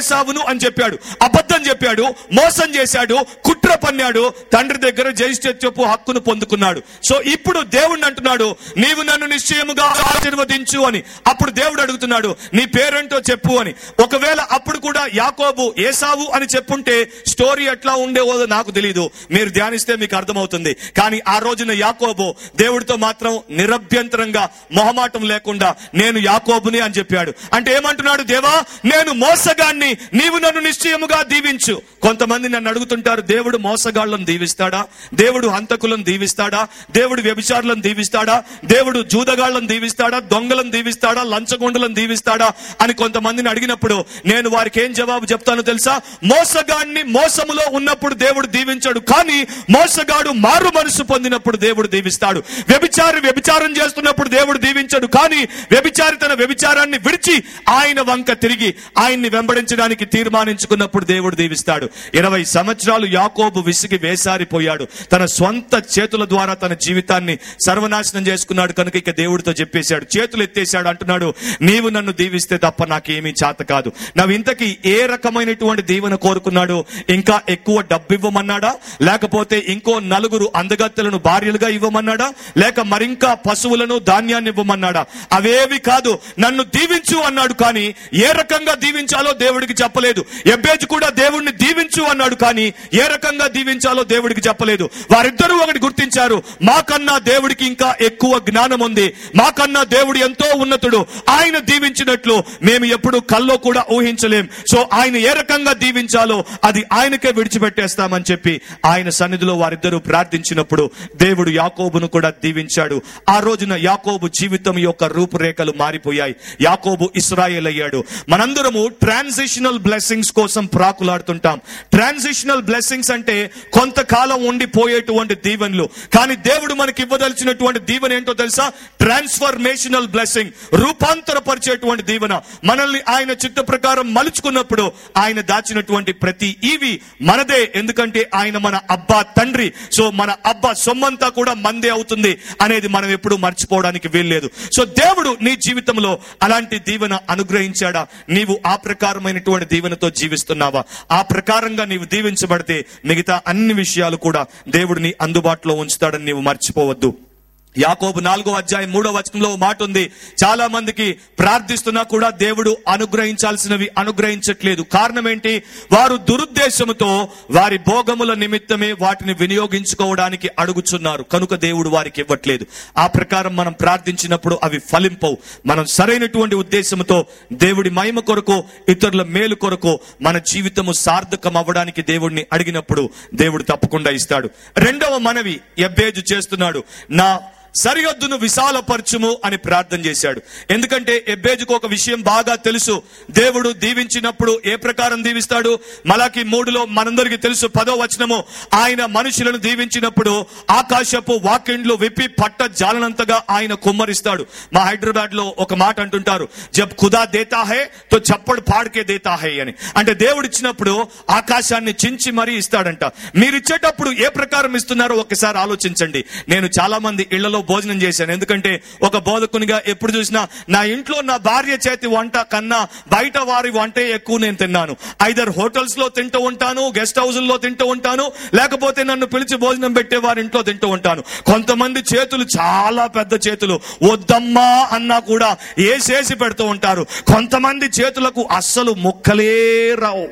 ఏసావును అని చెప్పాడు. అబద్ధం చెప్పాడు, మోసం చేశాడు, కుట్ర పన్నాడు, తండ్రి దగ్గర జ్యేష్ఠత్వపు హక్కును పొందుకున్నాడు. సో ఇప్పుడు దేవుడిని అంటున్నాడు, నీవు నన్ను నిశ్చయముగా ఆశీర్వదించు అని. అప్పుడు దేవుడు అడుగుతున్నాడు, నీ పేరేంటో చెప్పు అని. ఒకవేళ అప్పుడు కూడా యాకోబు ఏసావు అని చెప్పుంటే స్టోరీ ఎట్లా ఉండేవో నాకు తెలియదు, మీరు ధ్యానిస్తే మీకు అర్థమవుతుంది. కానీ ఆ రోజున యాకోబు దేవుడితో మాత్రం నిరభ్యంతరంగా మొహమాటం లేకుండా నేను యాకోబుని అని చెప్పాడు. అంటే ఏమంటున్నాడు, దేవా నేను మోసగాన్ని, నీవు నన్ను నిశ్చయముగా దీవించు. కొంతమంది నన్ను అడుగుతుంటారు, దేవుడు మోసగాళ్లను దీవిస్తాడా, దేవుడు హంతకులను దీవిస్తాడా, దేవుడు వ్యభిచారులను దీవిస్తాడా, దేవుడు జూదగాళ్లను దీవిస్తాడా, దొంగలను దీవిస్తాడా, లంచగొండలను దీవిస్తాడా అని కొంతమందిని అడిగినప్పుడు నేను వారికి ఏం జవాబు చెప్తానో తెలుసా? మోసగాడిని మోసములో ఉన్నప్పుడు దేవుడు దీవించాడు, కానీ మోసగాడు మారు మనసు పొందినప్పుడు దేవుడు దీవిస్తాడు. వ్యభిచారి వ్యభిచారం చేస్తున్నప్పుడు దేవుడు దీవించాడు, కానీ వ్యభిచారి తన వ్యభిచారాన్ని విడిచి ఆయన వంక తిరిగి ఆయన్ని వెంబడించడానికి తీర్మానించుకున్నప్పుడు దేవుడు దీవిస్తాడు. ఇరవై సంవత్సరాలు యాకోబు విసిగి వేసారిపోయాడు. తన స్వంత చేతుల ద్వారా తన జీవితాన్ని సర్వనాశనం చేసుకున్నాడు. కనుక ఇక దేవుడితో చెప్పేశాడు, చేతులు ఎత్తేశాడు, అంటున్నాడు, నీవు నన్ను దీవిస్తే తప్ప నాకేమీ చేత కాదు. నువ్వు ఇంతకీ ఏ రకమైనటువంటి దీవెన కోరుకున్నాడు? ఇంకా ఎక్కువ డబ్బు ఇవ్వమన్నాడా, లేకపోతే ఇంకో నలుగురు అందగత్తెలను భార్యలుగా ఇవ్వమన్నాడా, లేక మరింకా పశువులను ధాన్యాన్ని ఇవ్వమన్నాడా? అవేవి కాదు, నన్ను దీవించు అన్నాడు. కానీ ఏ రకంగా దీవించాలో దేవుడికి చెప్పలేదు. ఎబ్బేజు కూడా దేవుడిని దీవించు అన్నాడు, కానీ ఏ రకంగా దీవించాలో దేవుడికి చెప్పలేదు. వారిద్దరూ ఒకటి గుర్తించారు, మాకన్నా దేవుడికి ఇంకా ఎక్కువ జ్ఞానం ఉంది, మాకన్నా దేవుడు ఎంతో ఉన్నతుడు, ఆయన దీవించినట్లు మేము ఎప్పుడు కల్లో కూడా ఊహించలేం. సో ఆయన ఏ రకంగా దీవించాలో అది ఆయనకే విడిచిపెట్టేస్తామని చెప్పి ఆయన సన్నిధిలో వారిద్దరూ ప్రార్థించినప్పుడు దేవుడు యాకోబును కూడా దీవించాడు. ఆ రోజున యాకోబు జీవితం యొక్క రూపురేఖలు మారిపోయాయి. యాకోబు ఇశ్రాయేల్ అయ్యాడు. మనందరము ట్రాన్సిషనల్ బ్లెస్సింగ్స్ కోసం ప్రాకులాడుతుంటాం. ట్రాన్సిషనల్ బ్లెస్సింగ్స్ అంటే కొంతకాలం ఉండిపోయేటువంటి దీవెనలు. కానీ దేవుడు మనకి ఇవ్వదలిచినటువంటి దీవెన ఏంటో తెలుసా? ట్రాన్స్ఫర్మేషనల్ బ్లెస్సింగ్, రూపాంతరపరిచేటువంటి దీవెన. మనల్ని ఆయన చిత్త ప్రకారం మలుచుకున్నప్పుడు ఆయన దాచినటువంటి ప్రతి ఈవి మనదే. ఎందుకంటే ఆయన మన అబ్బా తండ్రి. సో మన అబ్బా సొమ్మంతా కూడా మందే అవుతుంది అనేది మనం ఎప్పుడు మర్చిపోవడానికి వీల్లేదు. సో దేవుడు నీ జీవితంలో అలాంటి దీవెన అనుగ్రహించాడా? నీవు ఆ ప్రకారమైనటువంటి దీవెనతో జీవిస్తున్నావా? ఆ ప్రకారంగా నీవు దీవించబడితే మిగతా అన్ని విషయాలు కూడా దేవుడు నీ అందుబాటులో ఉంచుతాడని నీవు మర్చిపోవద్దు. యాకోబు నాలుగో అధ్యాయం మూడో వచనంలో మాట ఉంది, చాలా మందికి ప్రార్థిస్తున్నా కూడా దేవుడు అనుగ్రహించాల్సినవి అనుగ్రహించట్లేదు. కారణం ఏంటి? వారు దురుద్దేశంతో వారి భోగముల నిమిత్తమే వాటిని వినియోగించుకోవడానికి అడుగుచున్నారు, కనుక దేవుడు వారికి ఇవ్వట్లేదు. ఆ ప్రకారం మనం ప్రార్థించినప్పుడు అవి ఫలింపవు. మనం సరైనటువంటి ఉద్దేశంతో దేవుడి మహిమ కొరకు, ఇతరుల మేలు కొరకు మన జీవితము సార్థకం అవ్వడానికి దేవుడిని అడిగినప్పుడు దేవుడు తప్పకుండా ఇస్తాడు. రెండవ మనవి ఎబ్బేజు చేస్తున్నాడు, నా సరిహద్దును విశాలపరచుము అని ప్రార్థన చేశాడు. ఎందుకంటే ఎబ్బేజుకు ఒక విషయం బాగా తెలుసు, దేవుడు దీవించినప్పుడు ఏ ప్రకారం దీవిస్తాడు. మలాకి మూడులో మనందరికీ తెలుసు, పదో వచనము, ఆయన మనుషులను దీవించినప్పుడు ఆకాశపు వాకిండ్లు విప్పి పట్ట జాలనంతగా ఆయన కుమ్మరిస్తాడు. మా హైదరాబాద్ లో ఒక మాట అంటుంటారు, జబ్ ఖుదా దేతా హై తో చప్పడు పాడ్కే దేతా హై అని. అంటే దేవుడు ఇచ్చినప్పుడు ఆకాశాన్ని చించి మరీ ఇస్తాడంట. మీరు ఇచ్చేటప్పుడు ఏ ప్రకారం ఇస్తున్నారో ఒకసారి ఆలోచించండి. నేను చాలా మంది ఇళ్లలో భోజనం చేశాను. ఎందుకంటే ఒక బోధకునిగా ఎప్పుడు చూసినా నా ఇంట్లో నా భార్య చేతి వంట కన్నా బయట వారి వంటే ఎక్కువ నేను తిన్నాను. ఐదర్ హోటల్స్ లో తింటూ ఉంటాను, గెస్ట్ హౌస్ లో తింటూ ఉంటాను, లేకపోతే నన్ను పిలిచి భోజనం పెట్టే వారి ఇంట్లో తింటూ ఉంటాను. కొంతమంది చేతులు చాలా పెద్ద చేతులు, వద్దమ్మా అన్నా కూడా ఏసేసి పెడుతూ ఉంటారు. కొంతమంది చేతులకు అస్సలు ముక్కలే రావు.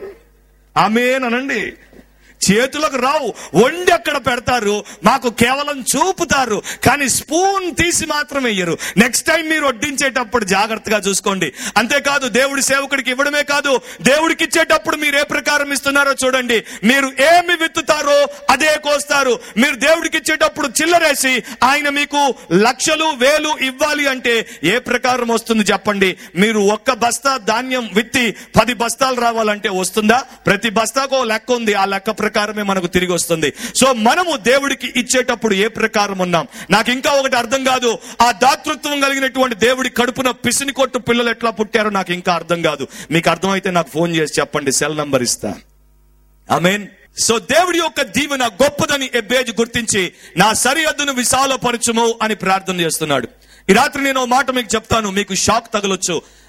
ఆమేన్ అనండి. చేతులకు రావు, వండి అక్కడ పెడతారు, మాకు కేవలం చూపుతారు, కానీ స్పూన్ తీసి మాత్రం వేయరు. నెక్స్ట్ టైం మీరు వడ్డించేటప్పుడు జాగ్రత్తగా చూసుకోండి. అంతేకాదు దేవుడి సేవకుడికి ఇవ్వడమే కాదు, దేవుడికి ఇచ్చేటప్పుడు మీరు ఏ ప్రకారం ఇస్తున్నారో చూడండి. మీరు ఏమి విత్తుతారో అదే కోస్తారు. మీరు దేవుడికి ఇచ్చేటప్పుడు చిల్లరేసి ఆయన మీకు లక్షలు వేలు ఇవ్వాలి అంటే ఏ ప్రకారం వస్తుంది చెప్పండి? మీరు ఒక్క బస్తా ధాన్యం విత్తి పది బస్తాలు రావాలంటే వస్తుందా? ప్రతి బస్తాకో లెక్క ఉంది, ఆ లెక్క ప్రకారమే మనకు తిరిగి వస్తుంది. సో మనము దేవుడికి ఇచ్చేటప్పుడు ఏ ప్రకారం ఉన్నాం? నాకు ఇంకా ఒకటి అర్థం కాదు, ఆ దాతృత్వం కలిగినటువంటి దేవుడి కడుపున పిసిని కొట్టు పిల్లలు ఎట్లా పుట్టారో నాకు ఇంకా అర్థం కాదు. మీకు అర్థమైతే నాకు ఫోన్ చేసి చెప్పండి, సెల్ నంబర్ ఇస్తా. ఆమేన్. సో దేవుడి యొక్క దీవెన గొప్పదని ఎబ్బేజు గుర్తించి నా సరిహద్దును విశాలపరచుము అని ప్రార్థన చేస్తున్నాడు. ఈ రాత్రి నేను మాట మీకు చెప్తాను, మీకు షాక్ తగలొచ్చు.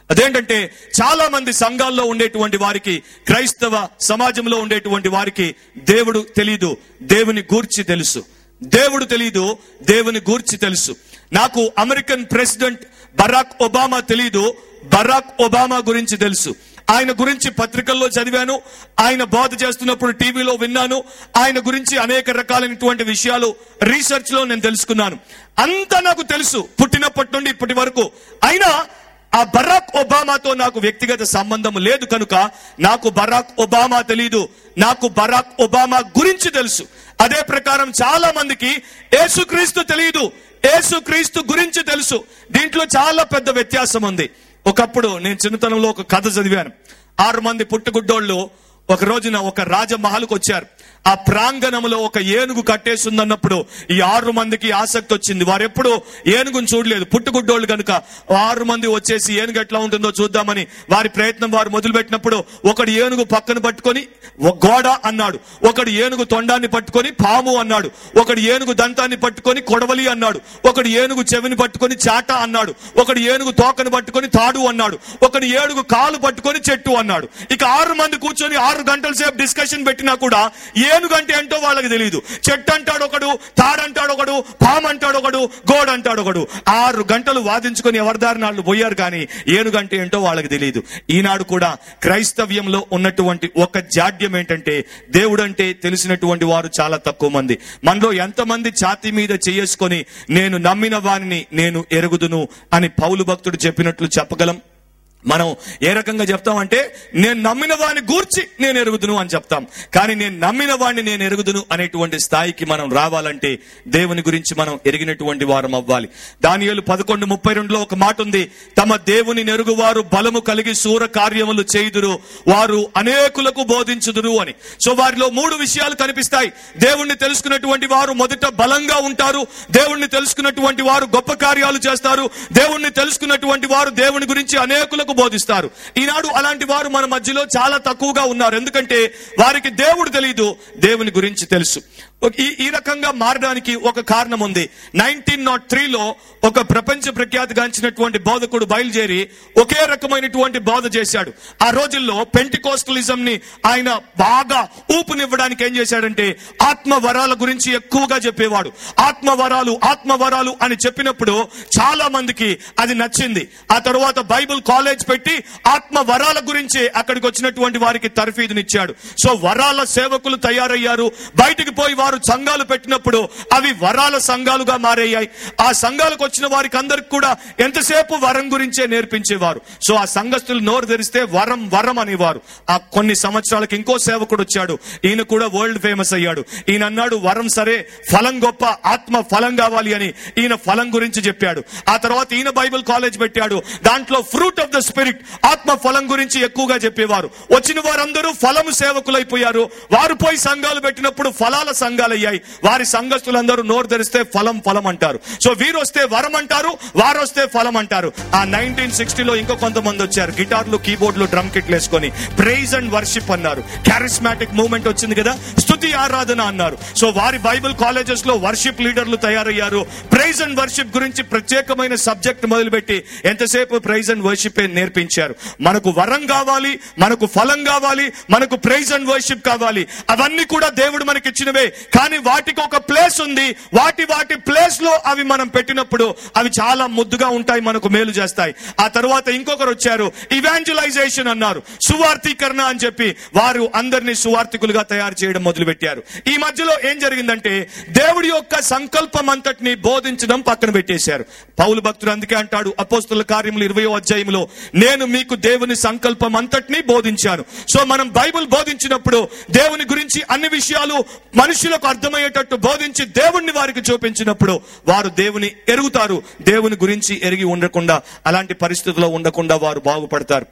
అదేంటంటే చాలా మంది సంఘాల్లో ఉండేటువంటి వారికి, క్రైస్తవ సమాజంలో ఉండేటువంటి వారికి దేవుడు తెలీదు, దేవుని గూర్చి తెలుసు. దేవుడు తెలీదు, దేవుని గూర్చి తెలుసు. నాకు అమెరికన్ ప్రెసిడెంట్ బరాక్ ఒబామా తెలీదు, బరాక్ ఒబామా గురించి తెలుసు. ఆయన గురించి పత్రికల్లో చదివాను, ఆయన బోధ చేస్తున్నప్పుడు టీవీలో విన్నాను, ఆయన గురించి అనేక రకాలైనటువంటి విషయాలు రీసెర్చ్ లో నేను తెలుసుకున్నాను. అంతా నాకు తెలుసు పుట్టినప్పటి నుండి ఇప్పటి వరకు. అయినా ఆ బరాక్ ఒబామాతో నాకు వ్యక్తిగత సంబంధం లేదు కనుక నాకు బరాక్ ఒబామా తెలీదు, నాకు బరాక్ ఒబామా గురించి తెలుసు. అదే ప్రకారం చాలా మందికి యేసుక్రీస్తు తెలియదు, యేసుక్రీస్తు గురించి తెలుసు. దీంట్లో చాలా పెద్ద వ్యత్యాసం ఉంది. ఒకప్పుడు నేను చిన్నతనంలో ఒక కథ చదివాను. ఆరు మంది పుట్టుగుడ్డోళ్ళు ఒక రోజున ఒక రాజమహల్కి వచ్చారు. ఆ ప్రాంగణంలో ఒక ఏనుగు కట్టేసిందన్నప్పుడు ఈ ఆరు మందికి ఆసక్తి వచ్చింది. వారు ఎప్పుడు ఏనుగును చూడలేదు, పుట్టుగుడ్డోళ్ళు కనుక ఆరు మంది వచ్చేసి ఏనుగు ఎట్లా ఉంటుందో చూద్దామని వారి ప్రయత్నం వారు మొదలు పెట్టినప్పుడు ఒకడు ఏనుగు పక్కన పట్టుకొని గోడ అన్నాడు, ఒకడు ఏనుగు తొండాన్ని పట్టుకొని పాము అన్నాడు, ఒకడు ఏనుగు దంతాన్ని పట్టుకొని కొడవలి అన్నాడు, ఒకడు ఏనుగు చెవిని పట్టుకొని చాట అన్నాడు, ఒకడు ఏనుగు తోకను పట్టుకొని తాడు అన్నాడు, ఒకడు ఏనుగు కాలు పట్టుకొని చెట్టు అన్నాడు. ఇక ఆరు మంది కూర్చొని ఆరు గంటల సేపు డిస్కషన్ పెట్టినా కూడా ఏనుగు అంటే ఏంటో వాళ్ళకి తెలియదు. చెట్టు అంటాడు ఒకడు, తాడంటాడు ఒకడు, పాము అంటాడు ఒకడు, గోడ అంటాడు ఒకడు. ఆరు గంటలు వాదించుకొని ఎవరిదారి నాళ్ళు పోయారు, కానీ ఏనుగు అంటే ఏంటో వాళ్ళకి తెలియదు. ఈనాడు కూడా క్రైస్తవ్యంలో ఉన్నటువంటి ఒక జాడ్యం ఏంటంటే దేవుడు అంటే తెలిసినటువంటి వారు చాలా తక్కువ మంది. మనలో ఎంతమంది ఛాతీ మీద చేసుకొని నేను నమ్మిన వారిని నేను ఎరుగుదును అని పౌలు భక్తుడు చెప్పినట్లు చెప్పగలం? మనం ఏ రకంగా చెప్తామంటే నేను నమ్మిన వాడిని గూర్చి నేను ఎరుగుదును అని చెప్తాం, కానీ నేను నమ్మిన వాడిని నేను ఎరుగుదును అనేటువంటి స్థాయికి మనం రావాలంటే దేవుని గురించి మనం ఎరిగినటువంటి వారం అవ్వాలి. దానియేలు పదకొండు ముప్పై రెండులో ఒక మాట ఉంది, తమ దేవుని నెరుగువారు బలము కలిగి శూర కార్యములు చేయుదురు, వారు అనేకులకు బోధించుదురు అని. సో వారిలో మూడు విషయాలు కనిపిస్తాయి. దేవుణ్ణి తెలుసుకున్నటువంటి వారు మొదట బలంగా ఉంటారు, దేవుణ్ణి తెలుసుకున్నటువంటి వారు గొప్ప కార్యాలు చేస్తారు, దేవుణ్ణి తెలుసుకున్నటువంటి వారు దేవుని గురించి అనేకులకు బోధిస్తారు. ఈనాడు అలాంటి వారు మన మధ్యలో చాలా తక్కువగా ఉన్నారు. ఎందుకంటే వారికి దేవుడు తెలియదు, దేవుని గురించి తెలుసు. ఈ ఈ రకంగా మారడానికి ఒక కారణం ఉంది. నైన్టీన్ నాట్ త్రీలో ఒక ప్రపంచ ప్రఖ్యాతిగాంచినటువంటి బోధకుడు బయలుదేరి ఒకే రకమైనటువంటి బోధ చేశాడు. ఆ రోజుల్లో పెంటికోస్టలిజం ని ఆయన బాగా ఊపునివ్వడానికి ఏం చేశాడంటే ఆత్మ వరాల గురించి ఎక్కువగా చెప్పేవాడు. ఆత్మ వరాలు ఆత్మ వరాలు అని చెప్పినప్పుడు చాలా మందికి అది నచ్చింది. ఆ తర్వాత బైబిల్ కాలేజ్ పెట్టి ఆత్మ వరాల గురించి అక్కడికి వచ్చినటువంటి వారికి తర్ఫీదునిచ్చాడు. సో వరాల సేవకులు తయారయ్యారు. బయటికి పోయి వారు సంఘాలు పెట్టినప్పుడు అవి వరాల సంఘాలుగా మారయ్యాయి. ఆ సంఘాలకు వచ్చిన వారికి అందరికి కూడా ఎంతసేపు వరం గురించే నేర్పించేవారు. సో ఆ సంఘస్థులు నోరు తెరిస్తే వరం వరం అనేవారు. ఆ కొన్ని సంవత్సరాలకు ఇంకో సేవకుడు వచ్చాడు, ఈయన కూడా వరల్డ్ ఫేమస్ అయ్యాడు. ఈయన అన్నాడు వరం సరే, ఫలం గొప్ప, ఆత్మ ఫలం కావాలి అని ఈయన ఫలం గురించి చెప్పాడు. ఆ తర్వాత ఈయన బైబిల్ కాలేజ్ పెట్టాడు, దాంట్లో ఫ్రూట్ ఆఫ్ ద స్పిరిట్ ఆత్మ ఫలం గురించి ఎక్కువగా చెప్పేవారు. వచ్చిన వారందరూ ఫలము సేవకులైపోయారు. వారు పోయి సంఘాలు పెట్టినప్పుడు ఫలాల సంఘాలు అయ్యాయి. వారి సంఘస్థులందరూ నోరు తెరిస్తే ఫలం ఫలం అంటారు. సో వీరు వస్తే వరం అంటారు, వారు వస్తే ఫలం అంటారు. ఆ నైన్టీన్ సిక్స్టీలో ఇంకో కొంతమంది వచ్చారు, గిటార్లు కీబోర్డ్లు డ్రమ్ కిట్లు వేసుకొని ప్రైజ్ అండ్ వర్షిప్ అన్నారు. క్యారిస్మాటిక్ మూవ్మెంట్ వచ్చింది కదా, స్తుతి ఆరాధన అన్నారు. సో వారి బైబిల్ కాలేజెస్ లో వర్షిప్ లీడర్లు తయారయ్యారు. ప్రైజ్ అండ్ వర్షిప్ గురించి ప్రత్యేకమైన సబ్జెక్ట్ మొదలుపెట్టి ఎంతసేపు ప్రైజ్ అండ్ వర్షిప్ నేర్పించారు. మనకు వరం కావాలి, మనకు ఫలం కావాలి, మనకు ప్రైజ్ అండ్ వర్షిప్ కావాలి. అవన్నీ కూడా దేవుడు మనకి ఇచ్చినవే, కానీ వాటికి ఒక ప్లేస్ ఉంది. వాటి వాటి ప్లేస్ లో అవి మనం పెట్టినప్పుడు అవి చాలా ముద్దుగా ఉంటాయి, మనకు మేలు చేస్తాయి. ఆ తర్వాత ఇంకొకరు వచ్చారు, ఇవాంజలైజేషన్ అన్నారు, సువార్థీకరణ అని చెప్పి వారు అందరినీ సువార్థికులుగా తయారు చేయడం మొదలు పెట్టారు. ఈ మధ్యలో ఏం జరిగిందంటే దేవుడి యొక్క సంకల్పం అంతటిని బోధించడం పక్కన పెట్టేశారు. పౌలు భక్తుడు అందుకే అంటాడు అపోస్తలుల కార్యములు ఇరవయో అధ్యాయంలో, నేను మీకు దేవుని సంకల్పం అంతటిని బోధించాను. సో మనం బైబిల్ బోధించినప్పుడు దేవుని గురించి అన్ని విషయాలు మనుషులకు అర్థమయ్యేటట్టు బోధించి దేవుణ్ణి వారికి చూపించినప్పుడు వారు దేవుని ఎరుగుతారు. దేవుని గురించి ఎరిగి ఉండకుండా, అలాంటి పరిస్థితుల్లో ఉండకుండా వారు బాగుపడతారు.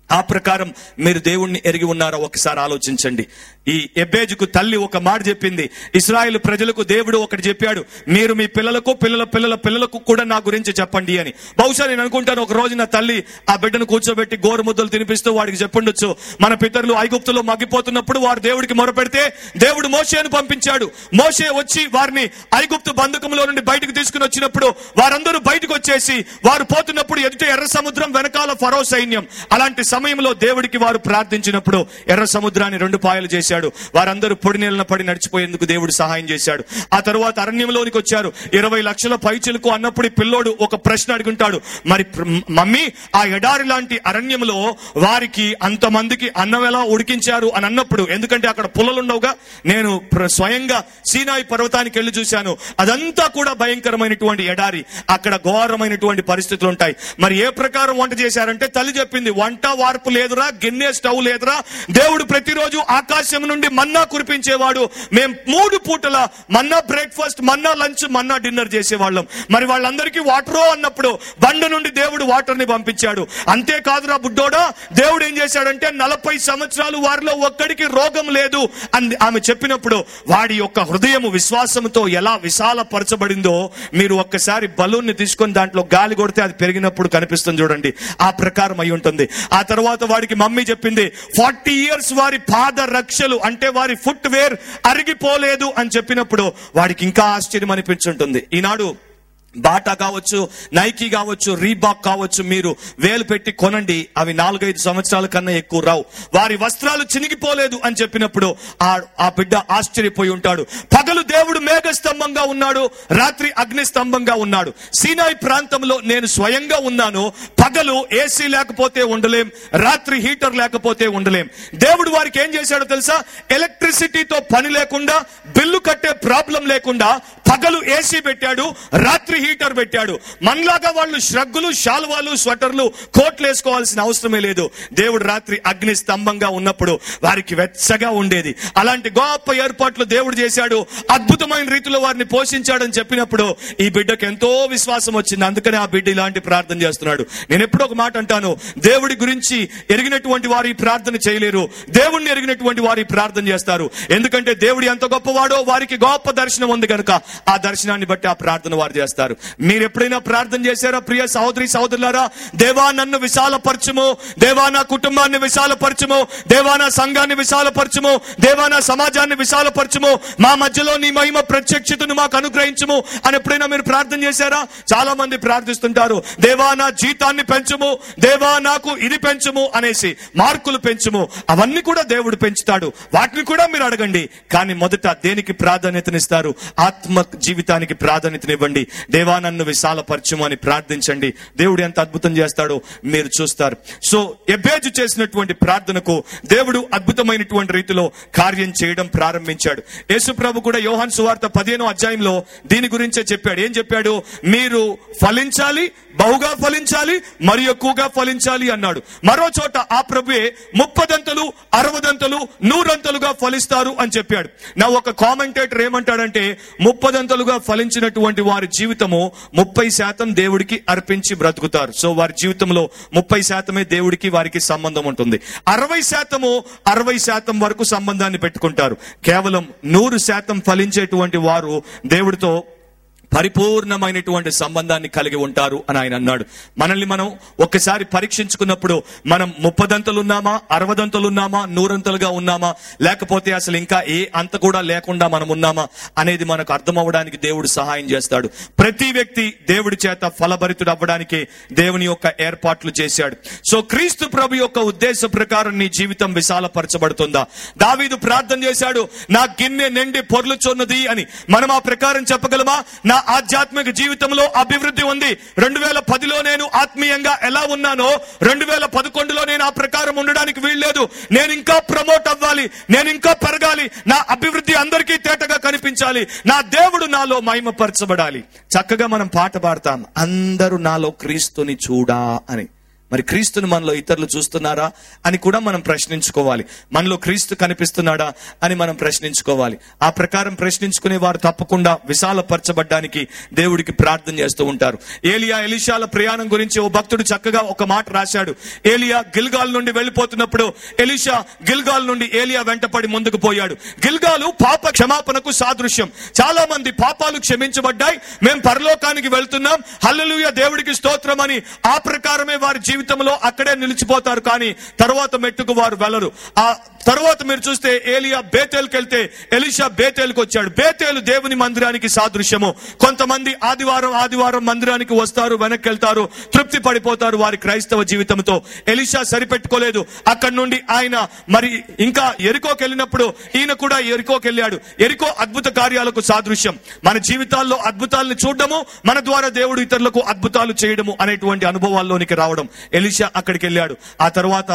ఆ ప్రకారం మీరు దేవుణ్ణి ఎరిగి ఉన్నారో ఒకసారి ఆలోచించండి. ఈ ఎబ్బేజుకు తల్లి ఒక మాట చెప్పింది. ఇశ్రాయేలు ప్రజలకు దేవుడు ఒకటి చెప్పాడు, మీరు మీ పిల్లలకు పిల్లల పిల్లల పిల్లలకు కూడా నా గురించి చెప్పండి అని. బహుశా నేను అనుకుంటాను, ఒక రోజు నా తల్లి ఆ బిడ్డను కూర్చోబెట్టి గోరుముద్దలు తినిపిస్తూ వాడికి చెప్పుండొచ్చు, మన పితరులు ఐగుప్తులో మగ్గిపోతున్నప్పుడు వారు దేవుడికి మొరపెడితే దేవుడు మోషేను పంపించాడు. మోషే వచ్చి వారిని ఐగుప్తు బంధకంలో నుండి బయటకు తీసుకుని వచ్చినప్పుడు వారందరూ బయటకు వచ్చేసి వారు పోతున్నప్పుడు ఎదుట ఎర్ర సముద్రం, వెనకాల ఫరో సైన్యం. అలాంటి సమయంలో దేవుడికి వారు ప్రార్థించినప్పుడు ఎర్ర సముద్రాన్ని రెండు పాయలు చేశాడు. వారందరూ పొడి నీళ్ళను పడి నడిచిపోయేందుకు దేవుడు సహాయం చేశాడు. ఆ తరువాత అరణ్యంలోనికి వచ్చారు. ఇరవై లక్షల పైచిలకు అన్నప్పుడు పిల్లోడు ఒక ప్రశ్న అడుగుంటాడు, మరి మమ్మీ ఆ ఎడారి లాంటి అరణ్యంలో వారికి అంతమందికి అన్నం ఎలా ఉడికించారు అని అన్నప్పుడు, ఎందుకంటే అక్కడ పుల్లలు ఉండవుగా, నేను స్వయంగా సీనాయి పర్వతానికి వెళ్లి చూశాను, అదంతా కూడా భయంకరమైనటువంటి ఎడారి, అక్కడ ఘోరమైనటువంటి పరిస్థితులు ఉంటాయి. మరి ఏ ప్రకారం వంట చేశారంటే తల్లి చెప్పింది, వంట వార్పు లేదురా, గిన్నె స్టవ్ లేదురా, దేవుడు ప్రతిరోజు ఆకాశం నుండి మన్నా కురిపించేవాడు. మేము మూడు పూటల manna breakfast, manna lunch, manna dinner చేసేవాళ్ళం. మరి వాళ్ళందరికీ వాటరో అన్నప్పుడు బండ నుండి దేవుడు వాటర్ ని పంపించాడు. అంతేకాదురా బుడ్డోడా, దేవుడు ఏం చేశాడంటే నలభై సంవత్సరాలు వారిలో ఒక్కడికి రోగం లేదు అని ఆమె చెప్పినప్పుడు వాడి యొక్క హృదయం విశ్వాసంతో ఎలా విశాలపరచబడిందో మీరు ఒక్కసారి బలూన్ ని తీసుకొని దాంట్లో గాలి కొడితే అది పెరిగినప్పుడు కనిపిస్తుంది చూడండి, ఆ ప్రకారం అయి ఉంటుంది. ఆ తర్వాత వాడికి మమ్మీ చెప్పింది, ఫార్టీ ఇయర్స్ వారి పాద రక్షలు అంటే వారి ఫుట్ వేర్ అరిగిపోలేదు అని చెప్పినప్పుడు వాడికి ఇంకా ఆశ్చర్యం అనిపించుంటుంది. ఈనాడు బాటా కావచ్చు, నైకీ కావచ్చు, రీబాక్ కావచ్చు, మీరు వేలు పెట్టి కొనండి, అవి నాలుగైదు సంవత్సరాల కన్నా ఎక్కువ రావు. వారి వస్త్రాలు చినిగిపోలేదు అని చెప్పినప్పుడు ఆ ఆ బిడ్డ ఆశ్చర్యపోయి ఉంటాడు. పగలు దేవుడు మేఘ స్తంభంగా ఉన్నాడు, రాత్రి అగ్ని స్తంభంగా ఉన్నాడు. సీనాయి ప్రాంతంలో నేను స్వయంగా ఉన్నాను. పగలు ఏసీ లేకపోతే ఉండలేం, రాత్రి హీటర్ లేకపోతే ఉండలేం. దేవుడు వారికి ఏం చేశాడో తెలుసా, ఎలక్ట్రిసిటీతో పని లేకుండా, బిల్లు కట్టే ప్రాబ్లం లేకుండా పగలు ఏసీ పెట్టాడు, రాత్రి హీటర్ పెట్టాడు. మనలాగా వాళ్ళు శ్రగ్గులు, శాల్వాలు, స్వెటర్లు, కోట్లు వేసుకోవాల్సిన అవసరమే లేదు. దేవుడు రాత్రి అగ్ని స్తంభంగా ఉన్నప్పుడు వారికి వెచ్చగా ఉండేది. అలాంటి గొప్ప ఏర్పాట్లు దేవుడు చేశాడు. అద్భుతమైన రీతిలో వారిని పోషించాడని చెప్పినప్పుడు ఈ బిడ్డకు ఎంతో విశ్వాసం వచ్చింది. అందుకని ఆ బిడ్డ ఇలాంటి ప్రార్థన చేస్తున్నాడు. నేను ఎప్పుడో ఒక మాట అంటాను, దేవుడి గురించి ఎరిగినటువంటి వారు ఈ ప్రార్థన చేయలేరు, దేవుణ్ణి ఎరిగినటువంటి వారు ఈ ప్రార్థన చేస్తారు. ఎందుకంటే దేవుడు ఎంత గొప్పవాడో వారికి గొప్ప దర్శనం ఉంది కనుక ఆ దర్శనాన్ని బట్టి ఆ ప్రార్థన వారు చేస్తారు. మీరు ఎప్పుడైనా ప్రార్థన చేశారా ప్రియ సహోదరి సహోదరులారా? దేవా నన్ను విశాలపరచుము, దేవా నా కుటుంబాన్ని విశాలపరచుము, దేవా నా సంఘాన్ని విశాలపరచుము, దేవా నా సమాజాన్ని విశాలపరచుము, మా మధ్యలో నీ మహిమ ప్రత్యక్షతను మాకు అనుగ్రహించుము అని ఎప్పుడైనా మీరు ప్రార్థన చేశారా? చాలా మంది ప్రార్థిస్తుంటారు, దేవా నా జీతాన్ని పెంచుము, దేవా నాకు ఇది పెంచుము అనేసి, మార్కులు పెంచుము. అవన్నీ కూడా దేవుడు పెంచుతాడు, వాటిని కూడా మీరు అడగండి. కానీ మొదట దేనికి ప్రాధాన్యతనిస్తారు? ఆత్మ జీవితానికి ప్రాధాన్యతనివ్వండి. దేవా నన్ను విశాలపరచుము అని ప్రార్థించండి. దేవుడు ఎంత అద్భుతం చేస్తాడో మీరు చూస్తారు. సో ఎబ్బేజు చేసినటువంటి ప్రార్థనకు దేవుడు అద్భుతమైనటువంటి రీతిలో కార్యం చేయడం ప్రారంభించాడు. యేసు ప్రభు కూడా యోహాను సువార్త పదిహేనో అధ్యాయంలో దీని గురించే చెప్పాడు. ఏం చెప్పాడు? మీరు ఫలించాలి, బహుగా ఫలించాలి, మరి ఎక్కువగా ఫలించాలి అన్నాడు. మరో చోట ఆ ప్రభువే ముప్పదంతలు, అరవదంతలు, నూరంతలుగా ఫలిస్తారు అని చెప్పాడు. నా ఒక కామెంటేటర్ ఏమంటాడంటే, ముప్పదంతలుగా ఫలించినటువంటి వారి జీవితము ముప్పై శాతం దేవుడికి అర్పించి బ్రతుకుతారు. సో వారి జీవితంలో ముప్పై శాతమే దేవుడికి వారికి సంబంధం ఉంటుంది. అరవై శాతము అరవై శాతం వరకు సంబంధాన్ని పెట్టుకుంటారు. కేవలం నూరు శాతం ఫలించేటువంటి వారు దేవుడితో పరిపూర్ణమైనటువంటి సంబంధాన్ని కలిగి ఉంటారు అని ఆయన అన్నాడు. మనల్ని మనం ఒక్కసారి పరీక్షించుకున్నప్పుడు మనం ముప్పదంతలు ఉన్నామా, అరవదంతలు ఉన్నామా, నూరంతలుగా ఉన్నామా, లేకపోతే అసలు ఇంకా ఏ అంత కూడా లేకుండా మనం ఉన్నామా అనేది మనకు అర్థం అవ్వడానికి దేవుడు సహాయం చేస్తాడు. ప్రతి వ్యక్తి దేవుడి చేత ఫలభరితుడు అవ్వడానికి దేవుని యొక్క ఏర్పాట్లు చేశాడు. సో క్రీస్తు ప్రభు యొక్క ఉద్దేశ ప్రకారం నీ జీవితం విశాలపరచబడుతుందా? దావీదు ప్రార్థన చేశాడు, నా గిన్నె నిండి పొర్లుచున్నది అని. మనం ఆ ప్రకారం చెప్పగలమా? నా ఆధ్యాత్మిక జీవితంలో అభివృద్ధి ఉంది. రెండు వేల పదిలో నేను ఆత్మీయంగా ఎలా ఉన్నానో రెండు వేల పదకొండులో నేను ఆ ప్రకారం ఉండడానికి వీల్లేదు. నేను ఇంకా ప్రమోట్ అవ్వాలి, నేను ఇంకా పెరగాలి, నా అభివృద్ధి అందరికీ తేటగా కనిపించాలి, నా దేవుడు నాలో మహిమపరచబడాలి. చక్కగా మనం పాట పాడతాం, అందరూ నాలో క్రీస్తుని చూడా అని. మరి క్రీస్తుని మనలో ఇతరులు చూస్తున్నారా అని కూడా మనం ప్రశ్నించుకోవాలి. మనలో క్రీస్తు కనిపిస్తున్నాడా అని మనం ప్రశ్నించుకోవాలి. ఆ ప్రకారం ప్రశ్నించుకునే వారు తప్పకుండా విశాలపరచబడ్డానికి దేవుడికి ప్రార్థన చేస్తూ ఉంటారు. ఏలియా ఎలీషాల ప్రయాణం గురించి ఓ భక్తుడు చక్కగా ఒక మాట రాశాడు. ఏలియా గిల్గాల్ నుండి వెళ్ళిపోతున్నప్పుడు ఎలీషా గిల్గాల్ నుండి ఏలియా వెంటపడి ముందుకు పోయాడు. గిల్గాలు పాప క్షమాపణకు సాదృశ్యం. చాలా మంది పాపాలు క్షమించబడ్డాయి, మేము పరలోకానికి వెళ్తున్నాం, హల్లెలూయా దేవుడికి స్తోత్రం అని ఆ ప్రకారమే వారి జీవితంలో అక్కడే నిలిచిపోతారు. కానీ తర్వాత మెట్టుకు వారు వెళ్ళరు. ఆ తర్వాత మీరు చూస్తే ఏలియా బేతేల్కి వెళ్తే ఎలీషా బేతేల్కి వచ్చాడు. బేతేలు దేవుని మందిరానికి సాదృశ్యము. కొంతమంది ఆదివారం ఆదివారం మందిరానికి వస్తారు, వెనక్కి వెళ్తారు, తృప్తి పడిపోతారు వారి క్రైస్తవ జీవితంతో. ఎలీషా సరిపెట్టుకోలేదు. అక్కడి నుండి ఆయన మరి ఇంకా ఎరికోకి వెళ్ళినప్పుడు ఈయన కూడా ఎరికోకి వెళ్ళాడు. ఎరికో అద్భుత కార్యాలకు సాదృశ్యం. మన జీవితాల్లో అద్భుతాలను చూడడము, మన ద్వారా దేవుడు ఇతరులకు అద్భుతాలు చేయడము అనేటువంటి అనుభవాల్లోనికి రావడం. ఎలీషా అక్కడికి వెళ్ళాడు. ఆ తర్వాత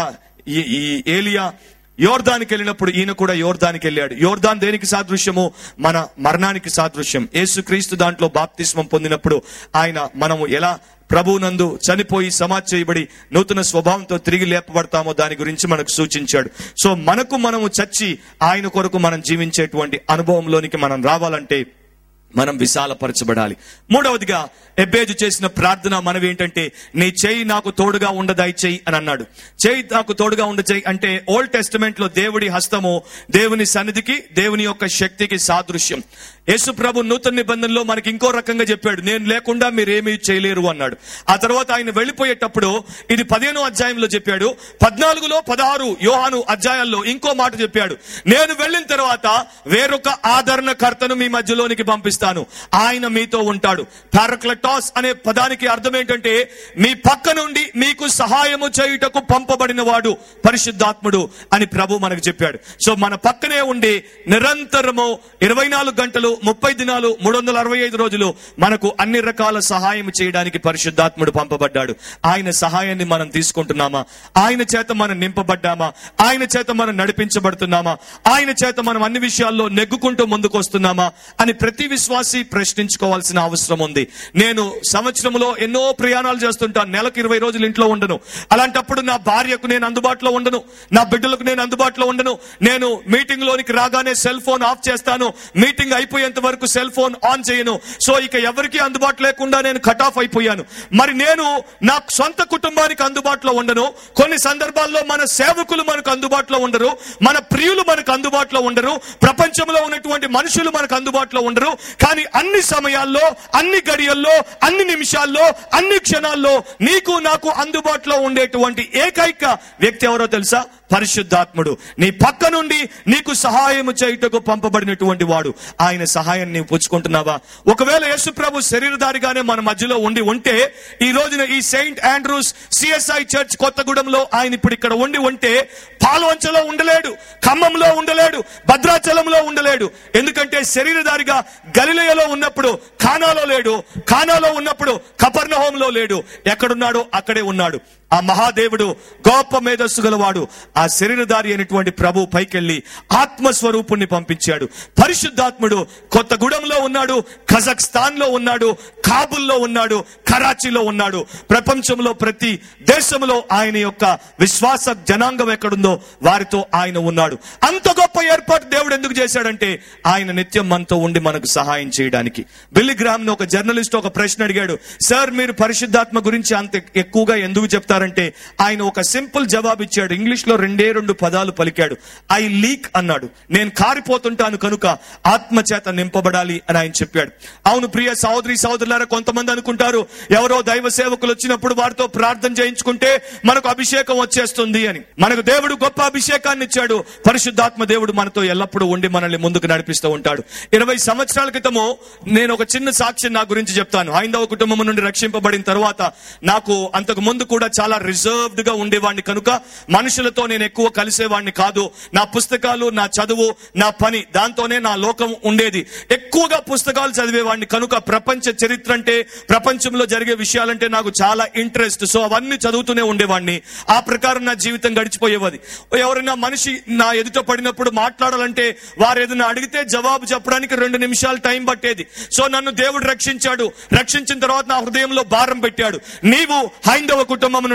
ఈ ఏలియా యోర్దానికి వెళ్ళినప్పుడు ఈయన కూడా యోర్దానికి వెళ్ళాడు. యోర్దాన్ దేనికి సాదృశ్యము? మన మరణానికి సాదృశ్యం. యేసుక్రీస్తు దాంట్లో బాప్తిస్మం పొందినప్పుడు ఆయన మనము ఎలా ప్రభువునందు చనిపోయి సమాధి చేయబడి నూతన స్వభావంతో తిరిగి లేపబడతామో దాని గురించి మనకు సూచించాడు. సో మనకు మనము చచ్చి ఆయన కొరకు మనం జీవించేటువంటి అనుభవంలోనికి మనం రావాలంటే మనం విశాలపరచబడాలి. మూడవదిగా ఎబ్బేజు చేసిన ప్రార్థన మనవి ఏంటంటే, నీ చేయి నాకు తోడుగా ఉండదాయి చెయ్యి అని అన్నాడు. చేయి నాకు తోడుగా ఉండ చెయ్యి అంటే ఓల్డ్ టెస్టమెంట్ లో దేవుడి హస్తము దేవుని సన్నిధికి, దేవుని యొక్క శక్తికి సాదృశ్యం. యేసు ప్రభు నూతన నిబంధనలో మనకి ఇంకో రకంగా చెప్పాడు, నేను లేకుండా మీరేమీ చేయలేరు అన్నాడు. ఆ తర్వాత ఆయన వెళ్ళిపోయేటప్పుడు ఇది పదిహేనో అధ్యాయంలో చెప్పాడు. పద్నాలుగులో పదహారు యోహాను అధ్యాయాల్లో ఇంకో మాట చెప్పాడు, నేను వెళ్ళిన తర్వాత వేరొక ఆదరణకర్తను మీ మధ్యలోనికి పంపిస్తాను, ఆయన మీతో ఉంటాడు. పారాక్లెటాస్ అనే పదానికి అర్థం ఏంటంటే మీ పక్క నుండి మీకు సహాయము చేయుటకు పంపబడిన వాడు పరిశుద్ధాత్ముడు అని ప్రభు మనకు చెప్పాడు. సో మన పక్కనే ఉండి నిరంతరము ఇరవై నాలుగు గంటలు ముప్పై దినాలు మూడు వందల అరవై ఐదు రోజులు మనకు అన్ని రకాల సహాయం చేయడానికి పరిశుద్ధాత్ముడు పంపబడ్డాడు. ఆయన సహాయాన్ని మనం తీసుకుంటున్నామా? ఆయన చేత మనం నింపబడ్డామా? ఆయన చేత మనం నడిపించబడుతున్నామా? ఆయన చేత మనం అన్ని విషయాల్లో నెగ్గుకుంటూ ముందుకు వస్తున్నామా అని ప్రతి విశ్వాసి ప్రశ్నించుకోవాల్సిన అవసరం ఉంది. నేను సంవత్సరంలో ఎన్నో ప్రయాణాలు చేస్తుంటాను, నెలకు ఇరవై రోజులు ఇంట్లో ఉండను. అలాంటప్పుడు నా భార్యకు నేను అందుబాటులో ఉండను, నా బిడ్డలకు నేను అందుబాటులో ఉండను. నేను మీటింగ్ లోనికి రాగానే సెల్ ఫోన్ ఆఫ్ చేస్తాను, మీటింగ్ అయిపోయేంత వరకు సెల్ ఫోన్ ఆన్ చేయను. సో ఇక ఎవరికి అందుబాటు లేకుండా నేను కట్ ఆఫ్ అయిపోయాను. మరి నేను నా సొంత కుటుంబానికి అందుబాటులో ఉండను. కొన్ని సందర్భాల్లో మన సేవకులు మనకు అందుబాటులో ఉండరు, మన ప్రియులు మనకు అందుబాటులో ఉండరు, ప్రపంచంలో ఉన్నటువంటి మనుషులు మనకు అందుబాటులో ఉండరు. కానీ అన్ని సమయాల్లో, అన్ని గడియల్లో, అన్ని నిమిషాల్లో, అన్ని క్షణాల్లో నీకు నాకు అందుబాటులో ఉండేటువంటి ఏకైక వ్యక్తి ఎవరో తెలుసా? పరిశుద్ధాత్ముడు. నీ పక్క నుండి నీకు సహాయము చేయుటకు పంపబడినటువంటి వాడు. ఆయన సహాయాన్ని నీవు పుచ్చుకుంటున్నావా? ఒకవేళ యేసు ప్రభు శరీరధారిగానే మన మధ్యలో ఉండి ఉంటే ఈ రోజున ఈ సెయింట్ ఆండ్రూస్ సిఎస్ఐ చర్చ్ కొత్తగూడెంలో ఆయన ఇప్పుడు ఇక్కడ ఉండి ఉంటే పాల్వంచలో ఉండలేడు, ఖమ్మంలో ఉండలేడు, భద్రాచలంలో ఉండలేడు. ఎందుకంటే శరీరధారిగా గలిలయలో ఉన్నప్పుడు కానాలో లేడు, కానాలో ఉన్నప్పుడు కపర్నహూములో లేడు. ఎక్కడున్నాడో అక్కడే ఉన్నాడు. ఆ మహాదేవుడు గొప్ప మేధస్సు గలవాడు. ఆ శరీరధారి అయినటువంటి ప్రభు పైకెళ్ళి ఆత్మస్వరూపుణ్ణి పంపించాడు. పరిశుద్ధాత్ముడు కొత్తగూడెంలో ఉన్నాడు, కజాఖ్స్తాన్ లో ఉన్నాడు, కాబుల్లో ఉన్నాడు, కరాచీలో ఉన్నాడు. ప్రపంచంలో ప్రతి దేశంలో ఆయన యొక్క విశ్వాస జనాంగం ఎక్కడుందో వారితో ఆయన ఉన్నాడు. అంత గొప్ప ఏర్పాటు దేవుడు ఎందుకు చేశాడంటే ఆయన నిత్యం మనతో ఉండి మనకు సహాయం చేయడానికి. బిల్లీ గ్రామ్ ను ఒక జర్నలిస్ట్ ఒక ప్రశ్న అడిగాడు, సార్ మీరు పరిశుద్ధాత్మ గురించి అంత ఎక్కువగా ఎందుకు చెప్తారంటే ఆయన ఒక సింపుల్ జవాబు ఇచ్చాడు. ఇంగ్లీష్ లో రెండే రెండు పదాలు పలికాడు, ఐ లీక్ అన్నాడు. నేను కారిపోతుంటాను కనుక ఆత్మ చేత నింపబడాలి అని ఆయన చెప్పాడు. అవును ప్రియ సహోదరి సహోదరులారా, కొంతమంది అనుకుంటారు ఎవరో దైవ సేవకులు వచ్చినప్పుడు వారితో ప్రార్థన చేయించుకుంటే మనకు అభిషేకం వచ్చేస్తుంది అని. మనకు దేవుడు గొప్ప అభిషేకాన్ని ఇచ్చాడు. పరిశుద్ధాత్మ దేవుడు మనతో ఎల్లప్పుడూ ఉండి మనల్ని ముందుకు నడిపిస్తూ ఉంటాడు. ఇరవై సంవత్సరాల క్రితము నేను ఒక చిన్న సాక్ష్యం నా గురించి చెప్తాను. హైందవ కుటుంబం నుండి రక్షింపబడిన తర్వాత నాకు అంతకు ముందు కూడా చాలా రిజర్వ్డ్ గా ఉండేవాడిని కనుక మనుషులతో నేను ఎక్కువ కలిసేవాడిని కాదు. నా పుస్తకాలు, నా చదువు, నా పని, దాంతోనే నా లోకం ఉండేది. ఎక్కువగా పుస్తకాలు చదివేవాడిని కనుక ప్రపంచ చరిత్ర అంటే, ప్రపంచంలో జరిగే విషయాలంటే నాకు చాలా ఇంట్రెస్ట్. సో అవన్నీ చదువుతూనే ఉండేవాడిని. ఆ ప్రకారం నా జీవితం గడిచిపోయేది. ఎవరైనా మనిషి నా ఎదుట పడినప్పుడు మాట్లాడాలంటే వారు ఏదైనా అడిగితే జవాబు చెప్పడానికి రెండు నిమిషాలు టైం పట్టేది. సో నన్ను దేవుడు రక్షించాడు. రక్షించిన తర్వాత నా హృదయంలో భారం పెట్టాడు, నీవు హైందవ కుటుంబం నుండి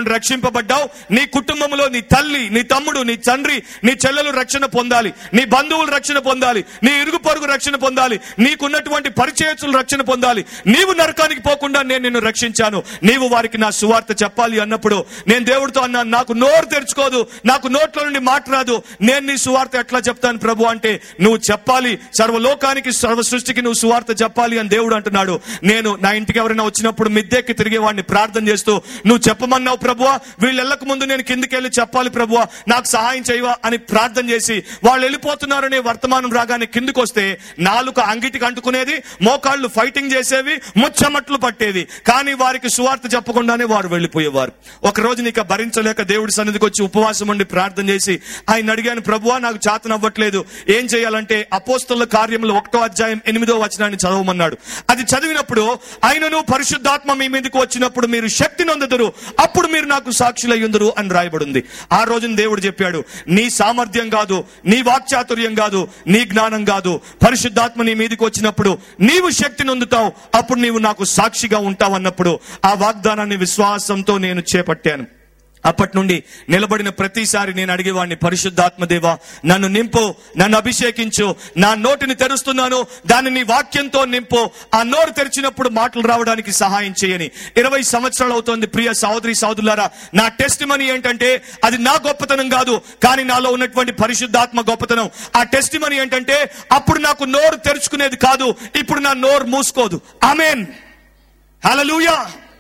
నువ్వు రక్షింపబడ్డావు. నీ కుటుంబంలో నీ తల్లి, నీ తమ్ముడు, నీ తండ్రి, నీ చెల్లెలు రక్షణ పొందాలి, నీ బంధువులు రక్షణ పొందాలి, నీ ఇరుగు పొరుగు రక్షణ పొందాలి, నీకున్నటువంటి పరిచయస్తులు రక్షణ పొందాలి. నీవు నరకానికి పోకుండా నేను నిన్ను రక్షించాను, నీవు వారికి నా సువార్త చెప్పాలి అన్నప్పుడు నేను దేవుడితో అన్నాను, నాకు నోరు తెరుచుకోదు, నాకు నోట్లో నుండి మాట రాదు, నేను నీ సువార్త ఎట్లా చెప్తాను ప్రభు అంటే, నువ్వు చెప్పాలి, సర్వలోకానికి సర్వ సృష్టికి నువ్వు సువార్త చెప్పాలి అని దేవుడు అంటున్నాడు. నేను నా ఇంటికి ఎవరైనా వచ్చినప్పుడు మిద్దెక్కి తిరిగే వాడిని ప్రార్థన చేస్తూ, నువ్వు చెప్పమన్నావు ప్రభువా, వీళ్ళు వెళ్ళక ముందు నేను కిందికి వెళ్ళి చెప్పాలి ప్రభువా, నాకు సహాయం చేయవా అని ప్రార్థన చేసి వాళ్ళు వెళ్ళిపోతున్నారనే వర్తమానం రాగానే కిందికి వస్తే నాలుక అంగిటికి అంటుకునేది, మోకాళ్ళు ఫైటింగ్ చేసేవి, ముచ్చమట్లు పట్టేది. కానీ వారికి సువార్త చెప్పకుండానే వారు వెళ్ళిపోయేవారు. ఒక రోజు నీకు భరించలేక దేవుడి సన్నిధికి వచ్చి ఉపవాసం ఉండి ప్రార్థన చేసి ఆయన అడిగాను, ప్రభువా నాకు చేతనవ్వట్లేదు, ఏం చేయాలంటే అపోస్తలుల కార్యములు ఒకటో అధ్యాయం ఎనిమిదో వచనాన్ని చదవమన్నాడు. అది చదివినప్పుడు ఆయనను పరిశుద్ధాత్మ మీ మీదకి వచ్చినప్పుడు మీరు శక్తి నొందుదురు, అప్పుడు మీరు నాకు సాక్షులయ్యుందురు అని రాయబడింది. ఆ రోజున దేవుడు చెప్పాడు, నీ సామర్థ్యం కాదు, నీ వాక్చాతుర్యం కాదు, నీ జ్ఞానం కాదు, పరిశుద్ధాత్మ నీ మీదకి వచ్చినప్పుడు నీవు శక్తి నొందుతావు, అప్పుడు నీవు నాకు సాక్షిగా ఉంటావు అన్నప్పుడు ఆ వాగ్దానాన్ని విశ్వాసంతో నేను చేపట్టాను. అప్పటి నుండి నిలబడిన ప్రతిసారి నేను అడిగేవాడిని, పరిశుద్ధాత్మ దేవా నన్ను నింపు, నన్ను అభిషేకించు, నా నోటిని తెరుస్తున్నాను, దాన్ని నీ వాక్యంతో నింపు, ఆ నోరు తెరిచినప్పుడు మాటలు రావడానికి సహాయం చేయని. ఇరవై సంవత్సరాలు అవుతోంది ప్రియ సహోదరి సహోదరులారా. నా టెస్ట్ మనీ ఏంటంటే అది నా గొప్పతనం కాదు, కానీ నాలో ఉన్నటువంటి పరిశుద్ధాత్మ గొప్పతనం. ఆ టెస్ట్ మనీ ఏంటంటే అప్పుడు నాకు నోరు తెరుచుకునేది కాదు, ఇప్పుడు నా నోరు మూసుకోదు. ఆమేన్, హల్లెలూయా.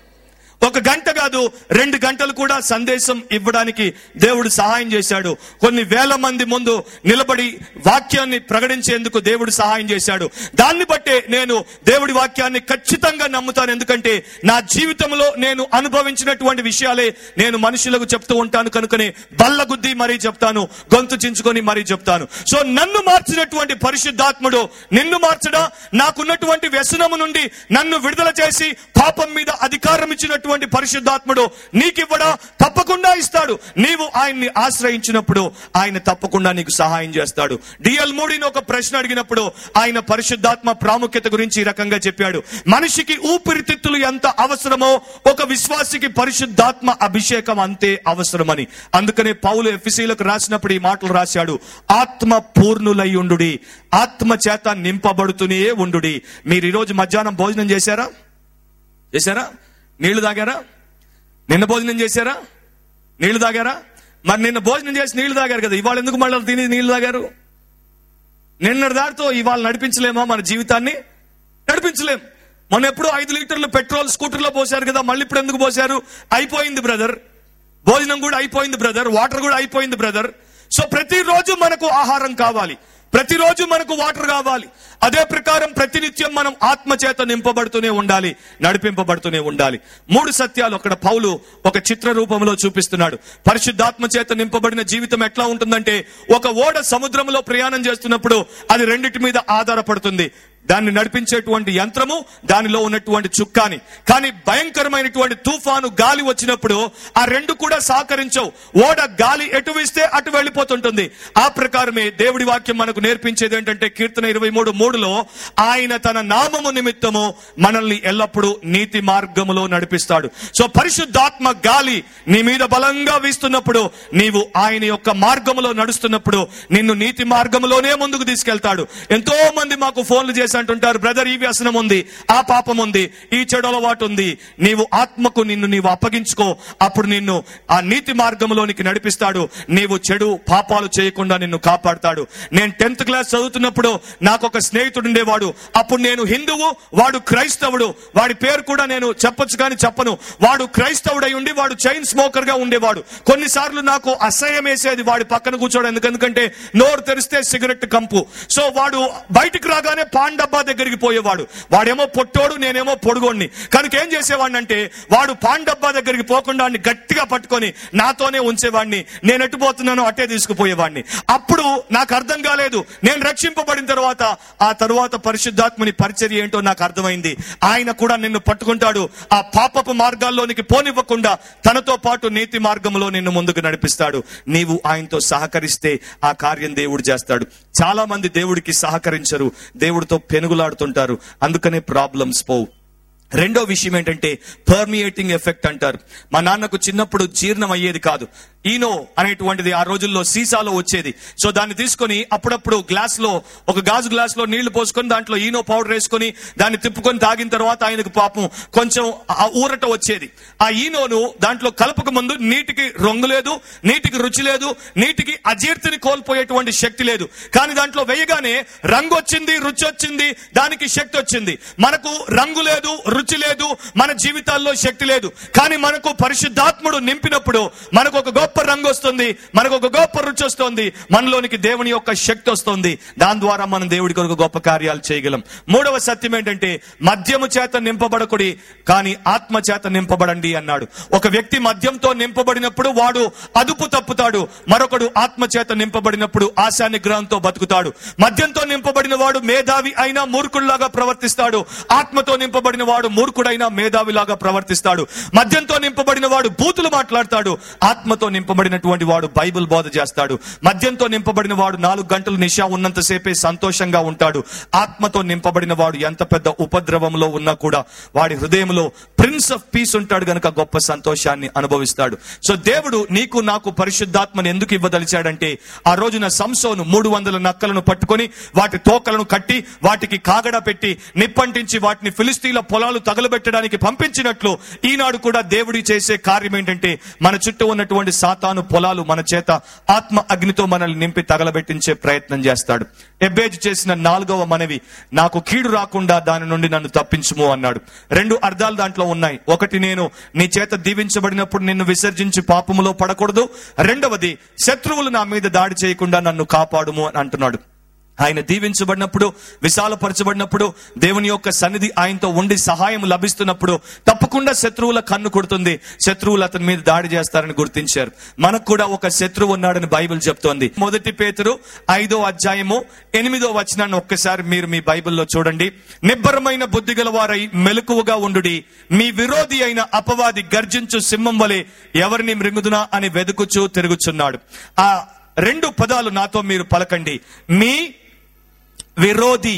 ఒక గంట కాదు, రెండు గంటలు కూడా సందేశం ఇవ్వడానికి దేవుడు సహాయం చేశాడు. కొన్ని వేల మంది ముందు నిలబడి వాక్యాన్ని ప్రకటించేందుకు దేవుడు సహాయం చేశాడు. దాన్ని బట్టే నేను దేవుడి వాక్యాన్ని ఖచ్చితంగా నమ్ముతాను. ఎందుకంటే నా జీవితంలో నేను అనుభవించినటువంటి విషయాలే నేను మనుషులకు చెప్తూ ఉంటాను కనుకనే బల్లగుద్ది మరీ చెప్తాను, గొంతు చించుకొని మరీ చెప్తాను. సో నన్ను మార్చినటువంటి పరిశుద్ధాత్ముడు నిన్ను మార్చడా, నాకున్నటువంటి వ్యసనము నుండి నన్ను విడుదల చేసి పాపం మీద అధికారం ఇచ్చినటువంటి పరిశుద్ధాత్ముడు నీకివ్వడా, తప్పకుండా ఇస్తాడు. నీవు ఆయన్ని ఆశ్రయించినప్పుడు ఆయన తప్పకుండా నీకు సహాయం చేస్తాడు. డిఎల్ మూడీని ఒక ప్రశ్న అడిగినప్పుడు ఆయన పరిశుద్ధాత్మ ప్రాముఖ్యత గురించి ఈ రకంగా చెప్పాడు. మనిషికి ఊపిరితిత్తులు ఎంత అవసరమో ఒక విశ్వాసికి పరిశుద్ధాత్మ అభిషేకం అంతే అవసరమని. అందుకనే పౌలు ఎఫెసీయులకు రాసినప్పుడు ఈ మాటలు రాశాడు, ఆత్మ పూర్ణులై ఉండుడి, ఆత్మ చేత నింపబడుతూనే ఉండుడి. మీరు ఈరోజు మధ్యాహ్నం భోజనం చేశారా? చేశారా? నీళ్లు తాగారా? నిన్న భోజనం చేశారా? నీళ్లు తాగారా? మరి నిన్న భోజనం చేసి నీళ్లు తాగారు కదా, ఇవాళ ఎందుకు మళ్ళీ తిని నీళ్లు తాగారు? నిన్నటి దాటితో ఇవాళ నడిపించలేమా మన జీవితాన్ని? నడిపించలేం. మొన్న ఎప్పుడు ఐదు లీటర్లు పెట్రోల్ స్కూటర్లో పోసారు కదా, మళ్ళీ ఇప్పుడు ఎందుకు పోసారు? అయిపోయింది బ్రదర్, భోజనం కూడా అయిపోయింది బ్రదర్, వాటర్ కూడా అయిపోయింది బ్రదర్. సో ప్రతిరోజు మనకు ఆహారం కావాలి, ప్రతిరోజు మనకు వాటర్ కావాలి. అదే ప్రకారం ప్రతినిత్యం మనం ఆత్మ చేత నింపబడుతూనే ఉండాలి, నడిపింపబడుతూనే ఉండాలి. మూడు సత్యాలు అక్కడ పౌలు ఒక చిత్ర రూపంలో చూపిస్తున్నాడు. పరిశుద్ధాత్మ చేత నింపబడిన జీవితం ఎట్లా ఉంటుందంటే, ఒక ఓడ సముద్రంలో ప్రయాణం చేస్తున్నప్పుడు అది రెండిటి మీద ఆధారపడుతుంది. దాన్ని నడిపించేటువంటి యంత్రము, దానిలో ఉన్నటువంటి చుక్కాని. కానీ భయంకరమైనటువంటి తుఫాను గాలి వచ్చినప్పుడు ఆ రెండు కూడా సహకరించవు. ఓడ గాలి ఎటు వీస్తే అటు వెళ్ళిపోతుంటుంది. ఆ ప్రకారమే దేవుడి వాక్యం మనకు నేర్పించేది ఏంటంటే, కీర్తన ఇరవై మూడు మూడులో ఆయన తన నామము నిమిత్తము మనల్ని ఎల్లప్పుడూ నీతి మార్గములో నడిపిస్తాడు. సో పరిశుద్ధాత్మ గాలి నీ మీద బలంగా వీస్తున్నప్పుడు, నీవు ఆయన యొక్క మార్గములో నడుస్తున్నప్పుడు నిన్ను నీతి మార్గములోనే ముందుకు తీసుకెళ్తాడు. ఎంతో మంది మాకు ఫోన్లు చేసి అంటుంటారు, బ్రదర్ ఈ వ్యసనం ఉంది, ఆ పాపం ఉంది, ఈ చెడు అలవాటు ఉంది. నీవు ఆత్మకు నిన్ను నీవు అప్పగించుకో, అప్పుడు నిన్ను ఆ నీతి మార్గంలోనికి నడిపిస్తాడు. నీవు చెడు పాపాలు చేయకుండా నిన్ను కాపాడుతాడు. నేను టెన్త్ క్లాస్ చదువుతున్నప్పుడు నాకు ఒక స్నేహితుడు ఉండేవాడు. అప్పుడు నేను హిందువు, వాడు క్రైస్తవుడు. వాడి పేరు కూడా నేను చెప్పొచ్చు కానీ చెప్పను. వాడు క్రైస్తవుడై ఉండి వాడు చైన్ స్మోకర్ గా ఉండేవాడు. కొన్నిసార్లు నాకు అసహ్యం వేసేది వాడి పక్కన కూర్చోవడం, ఎందుకంటే నోరు తెరిస్తే సిగరెట్ కంపు. సో వాడు బయటికి రాగానే పాండ డబ్బా దగ్గరికి పోయేవాడు. వాడేమో పొట్టోడు, నేనేమో పొడుగోడిని. కనుక ఏం చేసేవాడిని అంటే, వాడు పాన్ డబ్బా దగ్గరికి పోకుండా గట్టిగా పట్టుకొని నాతోనే ఉంచేవాడిని. నేను ఎట్టుపోతున్నానో అట్టే తీసుకుపోయేవాడిని. అప్పుడు నాకు అర్థం కాలేదు. నేను రక్షింపబడిన తర్వాత ఆ తరువాత పరిశుద్ధాత్మని పరిచర్య ఏంటో నాకు అర్థమైంది. ఆయన కూడా నిన్ను పట్టుకుంటాడు, ఆ పాపపు మార్గాల్లోనికి పోనివ్వకుండా తనతో పాటు నీతి మార్గంలో నిన్ను ముందుకు నడిపిస్తాడు. నీవు ఆయనతో సహకరిస్తే ఆ కార్యం దేవుడు చేస్తాడు. చాలా మంది దేవుడికి సహకరించరు, దేవుడితో పెనుగులాడుతుంటారు. అందుకనే ప్రాబ్లమ్స్ పోవు. రెండో విషయం ఏంటంటే పర్మియేటింగ్ ఎఫెక్ట్ అంటారు. మా నాన్నకు చిన్నప్పుడు జీర్ణం అయ్యేది కాదు. ఈనో అనేటువంటిది ఆ రోజుల్లో సీసాలో వచ్చేది. సో దాన్ని తీసుకొని అప్పుడప్పుడు గ్లాస్ లో, ఒక గాజు గ్లాస్ లో నీళ్లు పోసుకొని దాంట్లో ఈనో పౌడర్ వేసుకొని దాన్ని తిప్పుకొని తాగిన తర్వాత ఆయనకు పాపం కొంచెం ఊరట వచ్చేది. ఆ ఈనోను దాంట్లో కలపక ముందు నీటికి రంగు లేదు, నీటికి రుచి లేదు, నీటికి అజీర్తిని కోల్పోయేటువంటి శక్తి లేదు. కానీ దాంట్లో వేయగానే రంగు వచ్చింది, రుచి వచ్చింది, దానికి శక్తి వచ్చింది. మనకు రంగు లేదు, రుచి లేదు, మన జీవితాల్లో శక్తి లేదు. కానీ మనకు పరిశుద్ధాత్ముడు నింపినప్పుడు మనకు ఒక గొప్ప రంగు వస్తుంది, మనకు ఒక గొప్ప రుచి వస్తుంది, మనలోనికి దేవుని యొక్క శక్తి వస్తుంది. దాని ద్వారా మనం దేవుడి కొరకు గొప్ప కార్యాలు చేయగలం. మూడవ సత్యం ఏంటంటే మద్యము చేత నింపబడకుడి, కానీ ఆత్మ చేత నింపబడండి అన్నాడు. ఒక వ్యక్తి మద్యంతో నింపబడినప్పుడు వాడు అదుపు తప్పుతాడు, మరొకడు ఆత్మ చేత నింపబడినప్పుడు ఆశా నిగ్రహంతో బతుకుతాడు. మద్యంతో నింపబడిన వాడు మేధావి అయినా మూర్ఖుల్లాగా ప్రవర్తిస్తాడు, ఆత్మతో నింపబడిన వాడు మూర్ఖుడైనా మేధావిలాగా ప్రవర్తిస్తాడు. మద్యంతో నింపబడిన వాడు బూతులు మాట్లాడతాడు, ఆత్మతో నింపబడినటువంటి వాడు బైబిల్ బోధ చేస్తాడు. మద్యంతో నింపబడిన వాడు నాలుగు గంటలు నిశా ఉన్నంతసేపే సంతోషంగా ఉంటాడు. ఆత్మతో నింపబడిన వాడు ఎంత పెద్ద ఉపద్రవంలో ఉన్నా కూడా వాడి హృదయంలో ప్రిన్స్ ఆఫ్ పీస్ ఉంటాడు గనుక గొప్ప సంతోషాన్ని అనుభవిస్తాడు. సో దేవుడు నీకు నాకు పరిశుద్ధాత్మని ఎందుకు ఇవ్వదలిచాడంటే, ఆ రోజున సంసోను మూడు వందల నక్కలను పట్టుకొని వాటి తోకలను కట్టి వాటికి కాగడ పెట్టి నిప్పంటించి వాటిని ఫిలిస్తీన్ల పొలాలు తగలబెట్టడానికి పంపించినట్లు ఈనాడు కూడా దేవుడి చేసే కార్యం ఏంటంటే మన చుట్టూ ఉన్నటువంటి సాతాను పొలాలు మన చేత ఆత్మ అగ్నితో మనల్ని నింపి తగలబెట్టించే ప్రయత్నం చేస్తాడు. ఎబ్బేజు చేసిన నాలుగవ మనవి, నాకు కీడు రాకుండా దాని నుండి నన్ను తప్పించుము అన్నాడు. రెండు అర్థాలు దాంట్లో ఉన్నాయి. ఒకటి, నేను నీ చేత దీవించబడినప్పుడు నిన్ను విసర్జించి పాపములో పడకూడదు. రెండవది, శత్రువులు నా మీద దాడి చేయకుండా నన్ను కాపాడుము అని అంటున్నాడు. ఆయన దీవించబడినప్పుడు, విశాలపరచబడినప్పుడు, దేవుని యొక్క సన్నిధి ఆయనతో ఉండి సహాయం లభిస్తున్నప్పుడు తప్పకుండా శత్రువుల కన్ను కొడుతుంది, శత్రువులు అతని మీద దాడి చేస్తారని గుర్తించారు. మనకు కూడా ఒక శత్రువు ఉన్నాడని బైబిల్ చెప్తోంది. మొదటి పేతురు ఐదో అధ్యాయము ఎనిమిదో వచనాన్ని ఒక్కసారి మీరు మీ బైబిల్లో చూడండి. నిబ్బరమైన బుద్ధి గల వారై మెలకువగా ఉండుడి, మీ విరోధి అయిన అపవాది గర్జించు సింహం వలె ఎవరిని మృంగుదునా అని వెదుకుచూ తిరుగుచున్నాడు. ఆ రెండు పదాలు నాతో మీరు పలకండి, మీ విరోధి.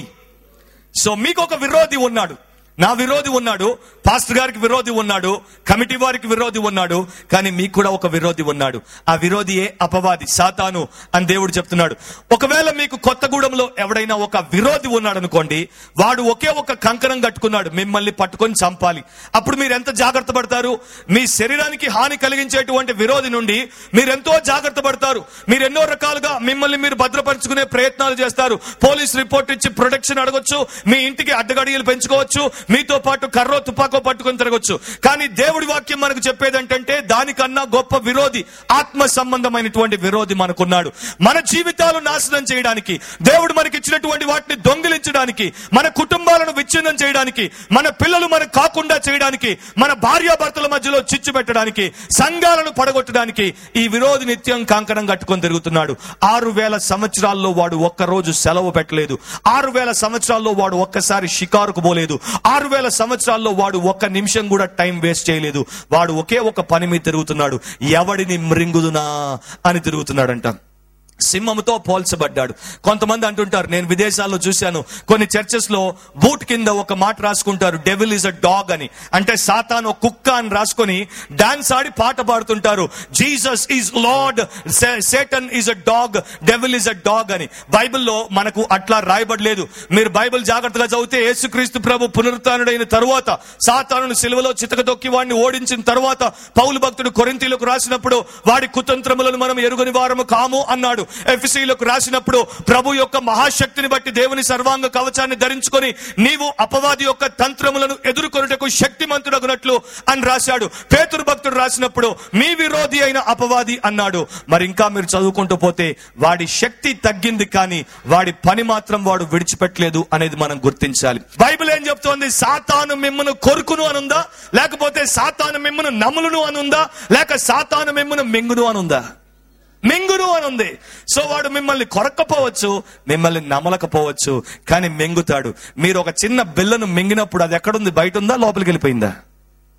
సో మీకు ఒక విరోధి ఉన్నాడు, నా విరోధి ఉన్నాడు, పాస్టర్ గారికి విరోధి ఉన్నాడు, కమిటీ వారికి విరోధి ఉన్నాడు, కానీ మీకు కూడా ఒక విరోధి ఉన్నాడు. ఆ విరోధియే అపవాది, సాతాను అని దేవుడు చెప్తున్నాడు. ఒకవేళ మీకు కొత్తగూడెంలో ఎవడైనా ఒక విరోధి ఉన్నాడు అనుకోండి, వాడు ఒకే ఒక కంకణం కట్టుకున్నాడు, మిమ్మల్ని పట్టుకొని చంపాలి. అప్పుడు మీరు ఎంత జాగ్రత్త పడతారు? మీ శరీరానికి హాని కలిగించేటువంటి విరోధి నుండి మీరు ఎంతో జాగ్రత్త పడతారు. మీరు ఎన్నో రకాలుగా మిమ్మల్ని మీరు భద్రపరుచుకునే ప్రయత్నాలు చేస్తారు. పోలీస్ రిపోర్ట్ ఇచ్చి ప్రొటెక్షన్ అడగొచ్చు, మీ ఇంటికి అడ్డగడియలు పెంచుకోవచ్చు, మీతో పాటు కర్రో తుపాకో పట్టుకొని తిరగొచ్చు. కానీ దేవుడి వాక్యం మనకు చెప్పేది ఏంటంటే, దానికన్నా గొప్ప విరోధి, ఆత్మ సంబంధమైనటువంటి విరోధి మనకున్నాడు. మన జీవితాలు నాశనం చేయడానికి, దేవుడు మనకి ఇచ్చినటువంటి వాటిని దొంగిలించడానికి, మన కుటుంబాలను విచ్ఛిన్నం చేయడానికి, మన పిల్లలు మనకు కాకుండా చేయడానికి, మన భార్యాభర్తల మధ్యలో చిచ్చు పెట్టడానికి, సంఘాలను పడగొట్టడానికి ఈ విరోధి నిత్యం కంకణం కట్టుకొని తిరుగుతున్నాడు. ఆరు వేల సంవత్సరాల్లో వాడు ఒక్కరోజు సెలవు పెట్టలేదు. ఆరు వేల సంవత్సరాల్లో వాడు ఒక్కసారి షికారుకు పోలేదు. ఆరు వేల సంవత్సరాల్లో వాడు ఒక్క నిమిషం కూడా టైం వేస్ట్ చేయలేదు. వాడు ఒకే ఒక పని మీద తిరుగుతున్నాడు, ఎవడిని మృంగుదునా అని తిరుగుతున్నాడంట. సింహంతో పోల్చబడ్డాడు. కొంతమంది అంటుంటారు, నేను విదేశాల్లో చూశాను, కొన్ని చర్చెస్ లో బూట్ కింద ఒక మాట రాసుకుంటారు, డెవిల్ ఇస్ అ డాగ్ అని. అంటే సాతాను కుక్క అని రాసుకొని డాన్స్ ఆడి పాట పాడుతుంటారు, Jesus is Lord, Satan is a dog, devil is a dog అని. బైబిల్లో మనకు అట్లా రాయబడలేదు. మీరు బైబిల్ జాగ్రత్తగా చదివితే, యేసుక్రీస్తు ప్రభు పునరుత్థానుడైన తరువాత, సాతానును సిలువలో చితకదొక్కి వాడిని ఓడించిన తరువాత, పౌలు భక్తుడు కొరింథీయులకు రాసినప్పుడు వాడి కుతంత్రములను మనం ఎరుగని వారము కాము అన్నాడు. ఎఫెసీయులకు రాసినప్పుడు ప్రభు యొక్క మహాశక్తిని బట్టి దేవుని సర్వాంగ కవచాన్ని ధరించుకొని నీవు అపవాది యొక్క తంత్రములను ఎదుర్కొనుటకు శక్తిమంతుడగునట్లు అని రాశాడు. పేతురు భక్తుడు రాసినప్పుడు మీ విరోధి అయిన అపవాది అన్నాడు. మరి ఇంకా మీరు చదువుకుంటూ పోతే వాడి శక్తి తగ్గింది, కానీ వాడి పని మాత్రం వాడు విడిచిపెట్టలేదు అనేది మనం గుర్తించాలి. బైబిల్ ఏం చెప్తోంది? సాతాను మిమ్మను కొరుకును అనుందా, లేకపోతే సాతాను మిమ్మను నములును అనుందా, లేక సాతాను మిమ్మను మింగును అనుందా? మింగును అని ఉంది. సో వాడు మిమ్మల్ని కొరక్కపోవచ్చు, మిమ్మల్ని నమలకపోవచ్చు, కానీ మింగుతాడు. మీరు ఒక చిన్న బిల్లను మింగినప్పుడు అది ఎక్కడుంది? బయట ఉందా, లోపలికి వెళ్ళిపోయిందా?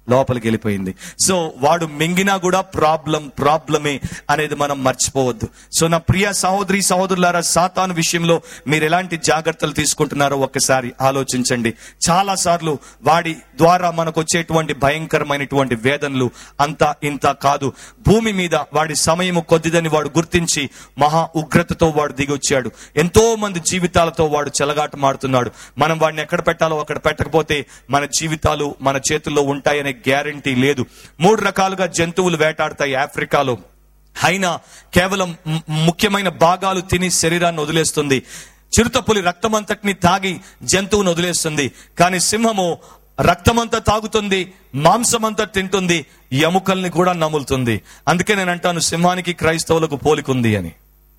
లోపలికి వెళ్ళిపోయింది. సో వాడు మింగినా కూడా ప్రాబ్లం ప్రాబ్లమే అనేది మనం మర్చిపోవద్దు. సో నా ప్రియ సహోదరి సహోదరులారా, సాతాను విషయంలో మీరు ఎలాంటి జాగ్రత్తలు తీసుకుంటున్నారో ఒక్కసారి ఆలోచించండి. చాలా సార్లు వాడి ద్వారా మనకు వచ్చేటువంటి భయంకరమైనటువంటి వేదనలు అంతా ఇంత కాదు. భూమి మీద వాడి సమయము కొద్దిదని వాడు గుర్తించి మహా ఉగ్రతతో వాడు దిగొచ్చాడు. ఎంతో మంది జీవితాలతో వాడు చెలగాటమాడుతున్నాడు. మనం వాడిని ఎక్కడ పెట్టాలో అక్కడ పెట్టకపోతే మన జీవితాలు మన చేతుల్లో ఉంటాయనే గ్యారంటీ లేదు. మూడు రకాలుగా జంతువులు వేటాడతాయి ఆఫ్రికాలో. అయినా కేవలం ముఖ్యమైన భాగాలు తిని శరీరాన్ని వదిలేస్తుంది. చిరుతపులి రక్తమంతటిని తాగి జంతువును వదిలేస్తుంది. కానీ సింహము రక్తమంతా తాగుతుంది, మాంసమంతా తింటుంది, ఎముకల్ని కూడా నములుతుంది. అందుకే నేను అంటాను, సింహానికి క్రైస్తవులకు పోలికుంది అని.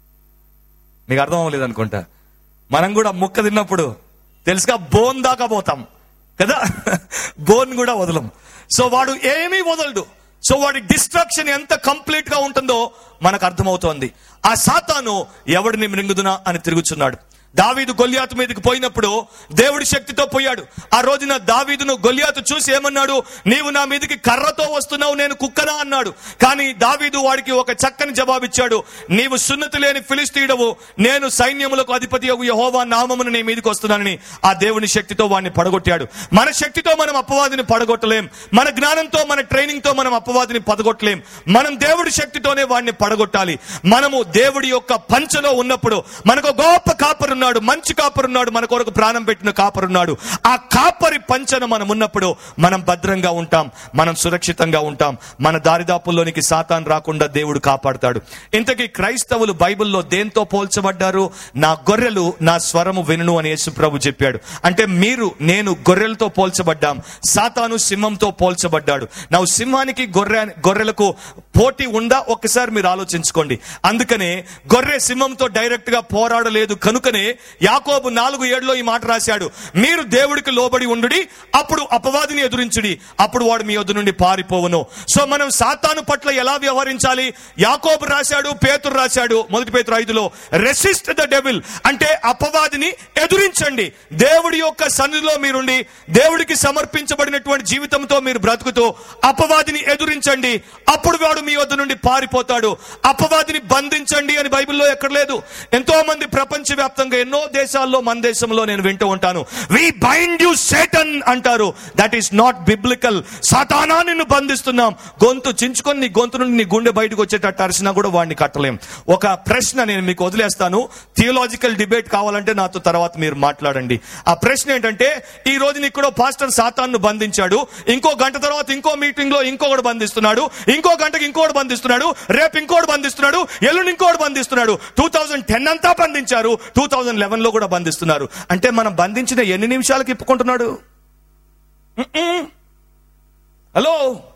మీకు అర్థం అవ్వలేదు అనుకుంటా. మనం కూడా ముక్క తిన్నప్పుడు తెలుసుగా బోన్ దాకా పోతాం కదా, బోన్ కూడా వదలం. సో వాడు ఏమీ వదలడు. సో వాడి డిస్ట్రక్షన్ ఎంత కంప్లీట్ గా ఉంటుందో మనకు అర్థమవుతోంది. ఆ సాతాను ఎవడిని మృంగుదునా అని తిరుగుతున్నాడు. దావీదు గొల్యాతు మీదకి పోయినప్పుడు దేవుడి శక్తితో పోయాడు. ఆ రోజున దావీదును గొల్యాతు చూసి ఏమన్నాడు? నీవు నా మీదకి కర్రతో వస్తున్నావు, నేను కుక్కనా అన్నాడు. కానీ దావీదు వాడికి ఒక చక్కని జవాబిచ్చాడు. నీవు సున్నతి లేని ఫిలిస్తీయుడవు, నేను సైన్యములకు అధిపతి యెహోవా నామమున నీ మీదకి వస్తున్నానని ఆ దేవుని శక్తితో వాడిని పడగొట్టాడు. మన శక్తితో మనం అపవాదిని పడగొట్టలేం. మన జ్ఞానంతో మన ట్రైనింగ్ తో మనం అపవాదిని పడగొట్టలేం. మనం దేవుడి శక్తితోనే వాడిని పడగొట్టాలి. మనము దేవుడి యొక్క పంచలో ఉన్నప్పుడు మనకు గొప్ప కాపరు ఉన్నాడు, మంచి కాపరున్నాడు, మన కొరకు ప్రాణం పెట్టిన కాపరున్నాడు. ఆ కాపరి పంచన మనం ఉన్నప్పుడు మనం భద్రంగా ఉంటాం, మనం సురక్షితంగా ఉంటాం. మన దారిదాపుల్లోనికి సాతాను రాకుండా దేవుడు కాపాడుతాడు. ఇంతకీ క్రైస్తవులు బైబిల్లో దేంతో పోల్చబడ్డారు? నా గొర్రెలు నా స్వరము వినును అని యేసు ప్రభు చెప్పాడు. అంటే మీరు నేను గొర్రెలతో పోల్చబడ్డాం, సాతాను సింహంతో పోల్చబడ్డాడు. నా సింహానికి గొర్రె గొర్రెలకు పోటీ ఉందా? ఒక్కసారి మీరు ఆలోచించుకోండి. అందుకనే గొర్రె సింహంతో డైరెక్ట్ గా పోరాడలేదు. కనుకనే యాకోబు నాలుగు ఏడులో ఈ మాట రాశాడు, మీరు దేవుడికి లోబడి ఉండుడి, అప్పుడు అపవాదిని ఎదురించుడి, అప్పుడు వాడు మీ యొద్ద నుండి పారిపోవును. సో మనం సాతాను పట్ల ఎలా వ్యవహరించాలి? యాకోబు రాశాడు, పేతురు రాశాడు మొదటి పేతురు ఐదులో, రెసిస్ట్ ద డెవిల్ అంటే అపవాదిని ఎదురించండి. దేవుడి యొక్క సన్నిధిలో మీరుండి దేవుడికి సమర్పించబడినటువంటి జీవితంతో మీరు బ్రతుకుతూ అపవాదిని ఎదురించండి, అప్పుడు వాడు మీ వద్ద నుండి పారిపోతాడు. అపవాదిని బంధించండి అని బైబిల్లో ఎక్కడ లేదు. ఎంతో మంది ప్రపంచవ్యాప్తంగా ఎన్నో దేశాల్లో, మన దేశంలో నేను వింటూ ఉంటాను, వి బైండ్ యు సేటన్ అంటారు. That is not biblical. సాతానా నిన్ను బంధిస్తున్నాం. గొంతు చించుకొని నీ గొంతు నుండి నీ గుండె బయటకు వచ్చేటట్టు అరిసినా కూడా వాడిని కట్టలేం. ఒక ప్రశ్న నేను మీకు వదిలేస్తాను. థియోలాజికల్ డిబేట్ కావాలంటే నాతో తర్వాత మీరు మాట్లాడండి. ఆ ప్రశ్న ఏంటంటే, ఈ రోజు ఇక్కడ పాస్టర్ సాతాను బంధించాడు, ఇంకో గంట తర్వాత ఇంకో మీటింగ్ లో ఇంకొకటి బంధిస్తున్నాడు, ఇంకో గంటకి ఇంకోటి బంధిస్తున్నాడు, రేపు ఇంకోటి బంధిస్తున్నాడు, ఎల్లుండి ఇంకోటి బంధిస్తున్నాడు. టూ థౌజండ్ టెన్ అంతా బంధించారు, టూ థౌజండ్ లెవెన్ లో కూడా బంధిస్తున్నారు. అంటే మనం బంధించిన ఎన్ని నిమిషాలకు ఇప్పుకుంటున్నాడు? హలో,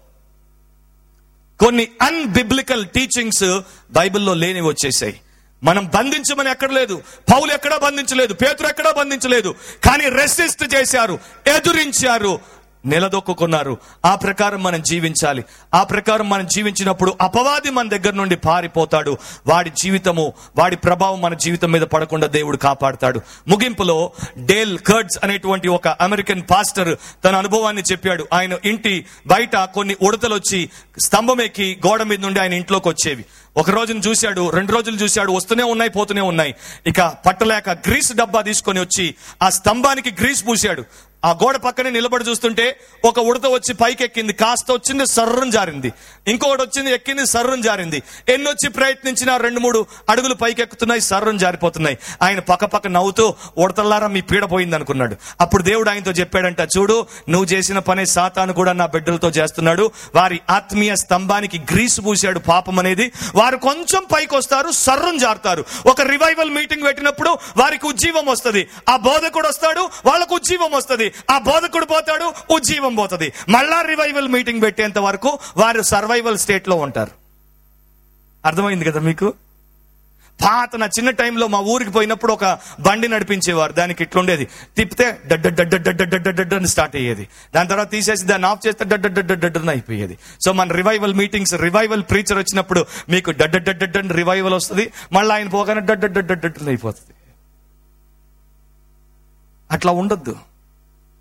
కొన్ని అన్బిబ్లికల్ టీచింగ్స్ బైబిల్లో లేనివి వచ్చేసాయి. మనం బంధించమని ఎక్కడ లేదు. పౌలు ఎక్కడా బంధించలేదు, పేతురు ఎక్కడా బంధించలేదు. కానీ రెసిస్ట్ చేశారు, ఎదురించారు, నిలదొక్కున్నారు. ఆ ప్రకారం మనం జీవించాలి. ఆ ప్రకారం మనం జీవించినప్పుడు అపవాది మన దగ్గర నుండి పారిపోతాడు. వాడి జీవితము, వాడి ప్రభావం మన జీవితం మీద పడకుండా దేవుడు కాపాడుతాడు. ముగింపులో డేల్ కర్ట్జ్ అనేటువంటి ఒక అమెరికన్ పాస్టర్ తన అనుభవాన్ని చెప్పాడు. ఆయన ఇంటి బయట కొన్ని ఉడతలు వచ్చి స్తంభం ఎక్కి గోడ మీద నుండి ఆయన ఇంట్లోకి వచ్చేవి. ఒక రోజును చూశాడు, రెండు రోజులు చూశాడు, వస్తూనే ఉన్నాయి, పోతూనే ఉన్నాయి. ఇక పట్టలేక గ్రీస్ డబ్బా తీసుకొని వచ్చి ఆ స్తంభానికి గ్రీస్ పూశాడు. ఆ గోడ పక్కనే నిలబడి చూస్తుంటే ఒక ఉడత వచ్చి పైకి ఎక్కింది, కాస్త వచ్చింది, సర్రం జారింది. ఇంకొకటి వచ్చింది, ఎక్కింది, సర్రం జారింది. ఎన్నొచ్చి ప్రయత్నించినా రెండు మూడు అడుగులు పైకి ఎక్కుతున్నాయి, సర్రం జారిపోతున్నాయి. ఆయన పక్క పక్క నవ్వుతూ, ఉడతల్లారా మీ పీడ పోయింది అనుకున్నాడు. అప్పుడు దేవుడు ఆయనతో చెప్పాడంట, చూడు, నువ్వు చేసిన పనే సాతాను కూడా నా బిడ్డలతో చేస్తున్నాడు. వారి ఆత్మీయ స్తంభానికి గ్రీసు పూశాడు పాపం అనేది. వారు కొంచెం పైకి వస్తారు, సర్రం జారుతారు. ఒక రివైవల్ మీటింగ్ పెట్టినప్పుడు వారికి ఉజ్జీవం వస్తుంది. ఆ బోధకుడు వస్తాడు, వాళ్ళకు ఉజ్జీవం వస్తుంది. ఆ బోధకుడు పోతాడు, ఉజ్జీవం పోతుంది. మళ్ళా రివైవల్ మీటింగ్ పెట్టేంత వరకు వారు సర్వైవల్ స్టేట్ లో ఉంటారు. అర్థమైంది కదా మీకు? పాత నా చిన్న టైంలో మా ఊరికి పోయినప్పుడు ఒక బండి నడిపించేవారు. దానికి ఇట్లుండేది, తిప్పితే డడ్డ డడ్డ డడ్డ డడ్డ డడ్డ అని స్టార్ట్ అయ్యేది. దాని తర్వాత తీసేసి దాన్ని ఆఫ్ చేస్తే డడ్డ డడ్డ డడ్డ అయిపోయేది. సో మన రివైవల్ మీటింగ్స్, రివైవల్ ప్రీచర్ వచ్చినప్పుడు మీకు డడ్డ డడ్డ డడ్డ రివైవల్ వస్తుంది, మళ్ళీ ఆయన పోగానే డడ్డ డడ్డ డడ్డ అయిపోతుంది. అట్లా ఉండొద్దు.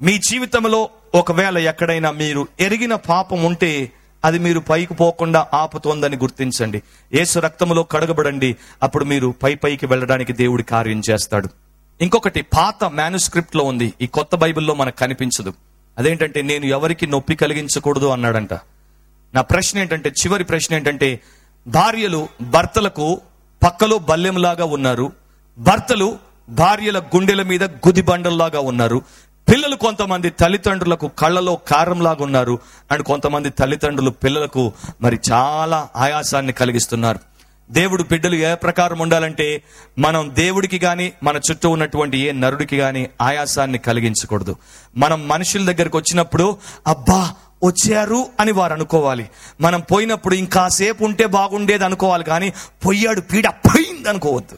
మీ జీవితంలో ఒకవేళ ఎక్కడైనా మీరు ఎరిగిన పాపం ఉంటే అది మీరు పైకి పోకుండా ఆపుతోందని గుర్తించండి. యేసు రక్తములో కడగబడండి. అప్పుడు మీరు పై పైకి వెళ్ళడానికి దేవుడి కార్యం చేస్తాడు. ఇంకొకటి పాత మాన్యుస్క్రిప్ట్ లో ఉంది, ఈ కొత్త బైబిల్లో మనకు కనిపించదు. అదేంటంటే, నేను ఎవరికి నొప్పి కలిగించకూడదు అన్నాడంట. నా ప్రశ్న ఏంటంటే, చివరి ప్రశ్న ఏంటంటే, భార్యలు భర్తలకు పక్కలో బల్లెంలాగా ఉన్నారు, భర్తలు భార్యల గుండెల మీద గుదిబండల్లాగా ఉన్నారు, పిల్లలు కొంతమంది తల్లిదండ్రులకు కళ్ళలో కారంలాగా ఉన్నారు, అండ్ కొంతమంది తల్లిదండ్రులు పిల్లలకు మరి చాలా ఆయాసాన్ని కలిగిస్తున్నారు. దేవుడు బిడ్డలు ఏ ప్రకారం ఉండాలంటే, మనం దేవుడికి గాని మన చుట్టూ ఉన్నటువంటి ఏ నరుడికి గాని ఆయాసాన్ని కలిగించకూడదు. మనం మనుషుల దగ్గరకు వచ్చినప్పుడు అబ్బా వచ్చారు అని వారు అనుకోవాలి. మనం పోయినప్పుడు ఇంకాసేపు ఉంటే బాగుండేది అనుకోవాలి, కానీ పొయ్యాడు పీడ పోయింది అనుకోవద్దు.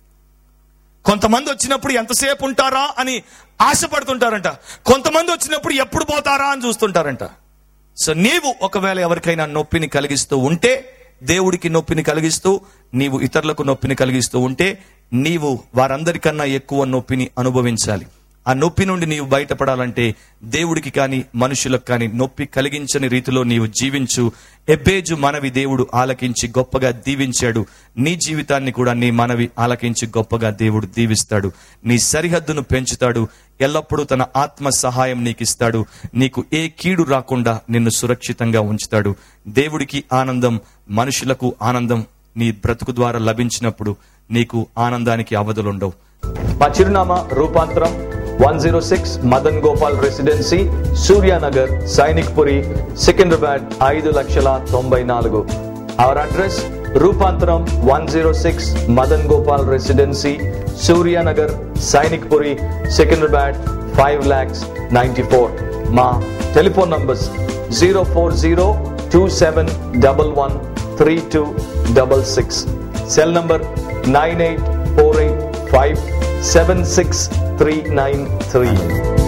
కొంతమంది వచ్చినప్పుడు ఎంతసేపు ఉంటారా అని ఆశపడుతుంటారంట, కొంతమంది వచ్చినప్పుడు ఎప్పుడు పోతారా అని చూస్తుంటారంట. సో నీవు ఒకవేళ ఎవరికైనా నొప్పిని కలిగిస్తూ ఉంటే, దేవుడికి నొప్పిని కలిగిస్తూ నీవు ఇతరులకు నొప్పిని కలిగిస్తూ ఉంటే, నీవు వారందరికన్నా ఎక్కువ నొప్పిని అనుభవించాలి. ఆ నొప్పి నుండి నీవు బయటపడాలంటే దేవుడికి కానీ మనుషులకు కానీ నొప్పి కలిగించని రీతిలో నీవు జీవించు. ఎబ్బేజు మనవి దేవుడు ఆలకించి గొప్పగా దీవించాడు. నీ జీవితాన్ని కూడా నీ మనవి ఆలకించి గొప్పగా దేవుడు దీవిస్తాడు. నీ సరిహద్దును పెంచుతాడు. ఎల్లప్పుడూ తన ఆత్మ సహాయం నీకు ఇస్తాడు. నీకు ఏ కీడు రాకుండా నిన్ను సురక్షితంగా ఉంచుతాడు. దేవుడికి ఆనందం, మనుషులకు ఆనందం నీ బ్రతుకు ద్వారా లభించినప్పుడు నీకు ఆనందానికి అవధులుండవు. మా చిరునామా రూపాంతరం one oh six Madan Gopal Residency, Suryanagar, Sainik Puri, Secunderabad ఐదు లక్షల తొంభై నాలుగు. Our address Rupantaram one oh six Madan Gopal Residency, Suryanagar, Sainik Puri, Secunderabad five lakhs ninety-four. మా telephone numbers zero four zero two seven one one three two six six, cell number nine eight four eight five seven six three nine three.